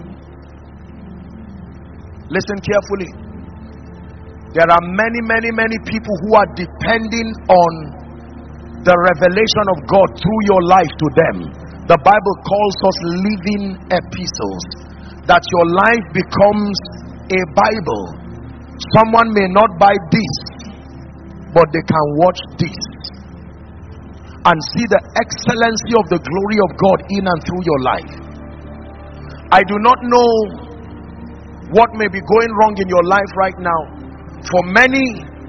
Listen carefully. There are many, many, many people who are depending on the revelation of God through your life to them. The Bible calls us living epistles. That your life becomes a Bible. Someone may not buy this, but they can watch this and see the excellency of the glory of God in and through your life. I do not know what may be going wrong in your life right now. For many,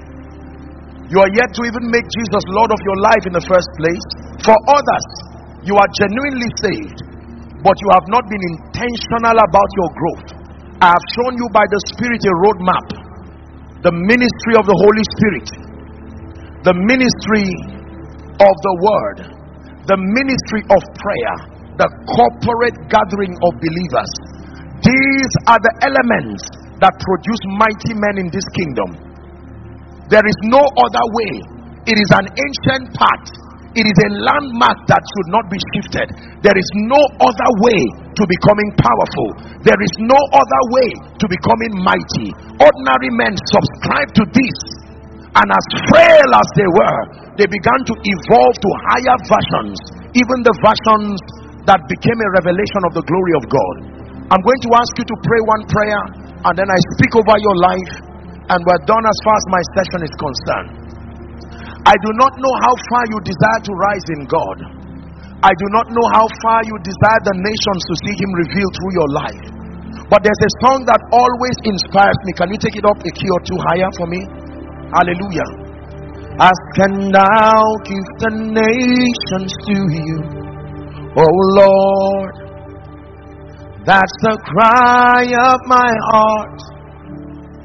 you are yet to even make Jesus Lord of your life in the first place. For others, you are genuinely saved, but you have not been intentional about your growth. I have shown you by the Spirit a roadmap. The ministry of the Holy Spirit, the ministry of the Word, the ministry of prayer, the corporate gathering of believers. These are the elements that produce mighty men in this kingdom. There is no other way. It is an ancient path. It is a landmark that should not be shifted. There is no other way to becoming powerful. There is no other way to becoming mighty. Ordinary men subscribe to this, and as frail as they were, they began to evolve to higher versions, even the versions that became a revelation of the glory of God. I'm going to ask you to pray one prayer, and then I speak over your life, and we're done as far as my session is concerned. I do not know how far you desire to rise in God. I do not know how far you desire the nations to see him revealed through your life. But there's a song that always inspires me. Can you take it up a key or two higher for me? Hallelujah. Ask and I'll give the nations to you, oh Lord. That's the cry of my heart.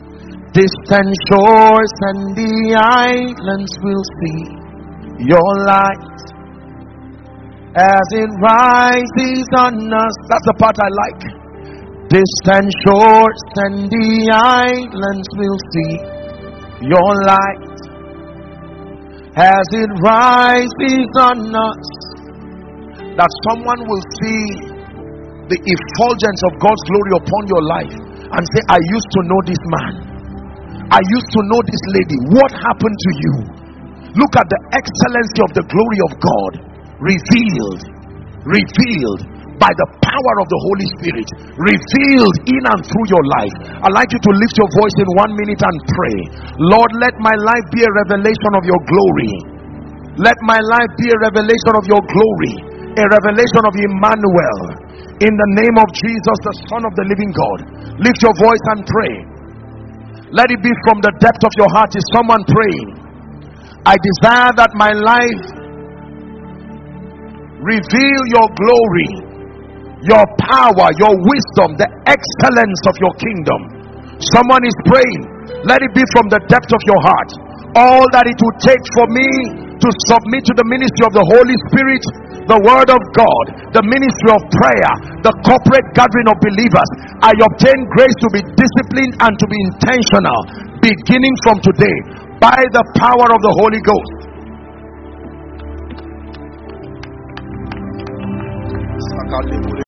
Distant shores and the islands will see your light as it rises on us. That's the part I like. Distant shores and the islands will see your light as it rises on us. That someone will see the effulgence of God's glory upon your life and say, I used to know this man, I used to know this lady. What happened to you? Look at the excellency of the glory of God revealed, revealed by the power of the Holy Spirit, revealed in and through your life. I'd like you to lift your voice in one minute and pray. Lord, let my life be a revelation of your glory. Let my life be a revelation of your glory, a revelation of Emmanuel. In the name of Jesus, the Son of the living God, lift your voice and pray. Let it be from the depth of your heart. Is someone praying? I desire that my life reveal your glory, your power, your wisdom, the excellence of your kingdom. Someone is praying. Let it be from the depth of your heart. All that it will take for me to submit to the ministry of the Holy Spirit, the word of God, the ministry of prayer, the corporate gathering of believers. I obtain grace to be disciplined and to be intentional beginning from today by the power of the Holy Ghost.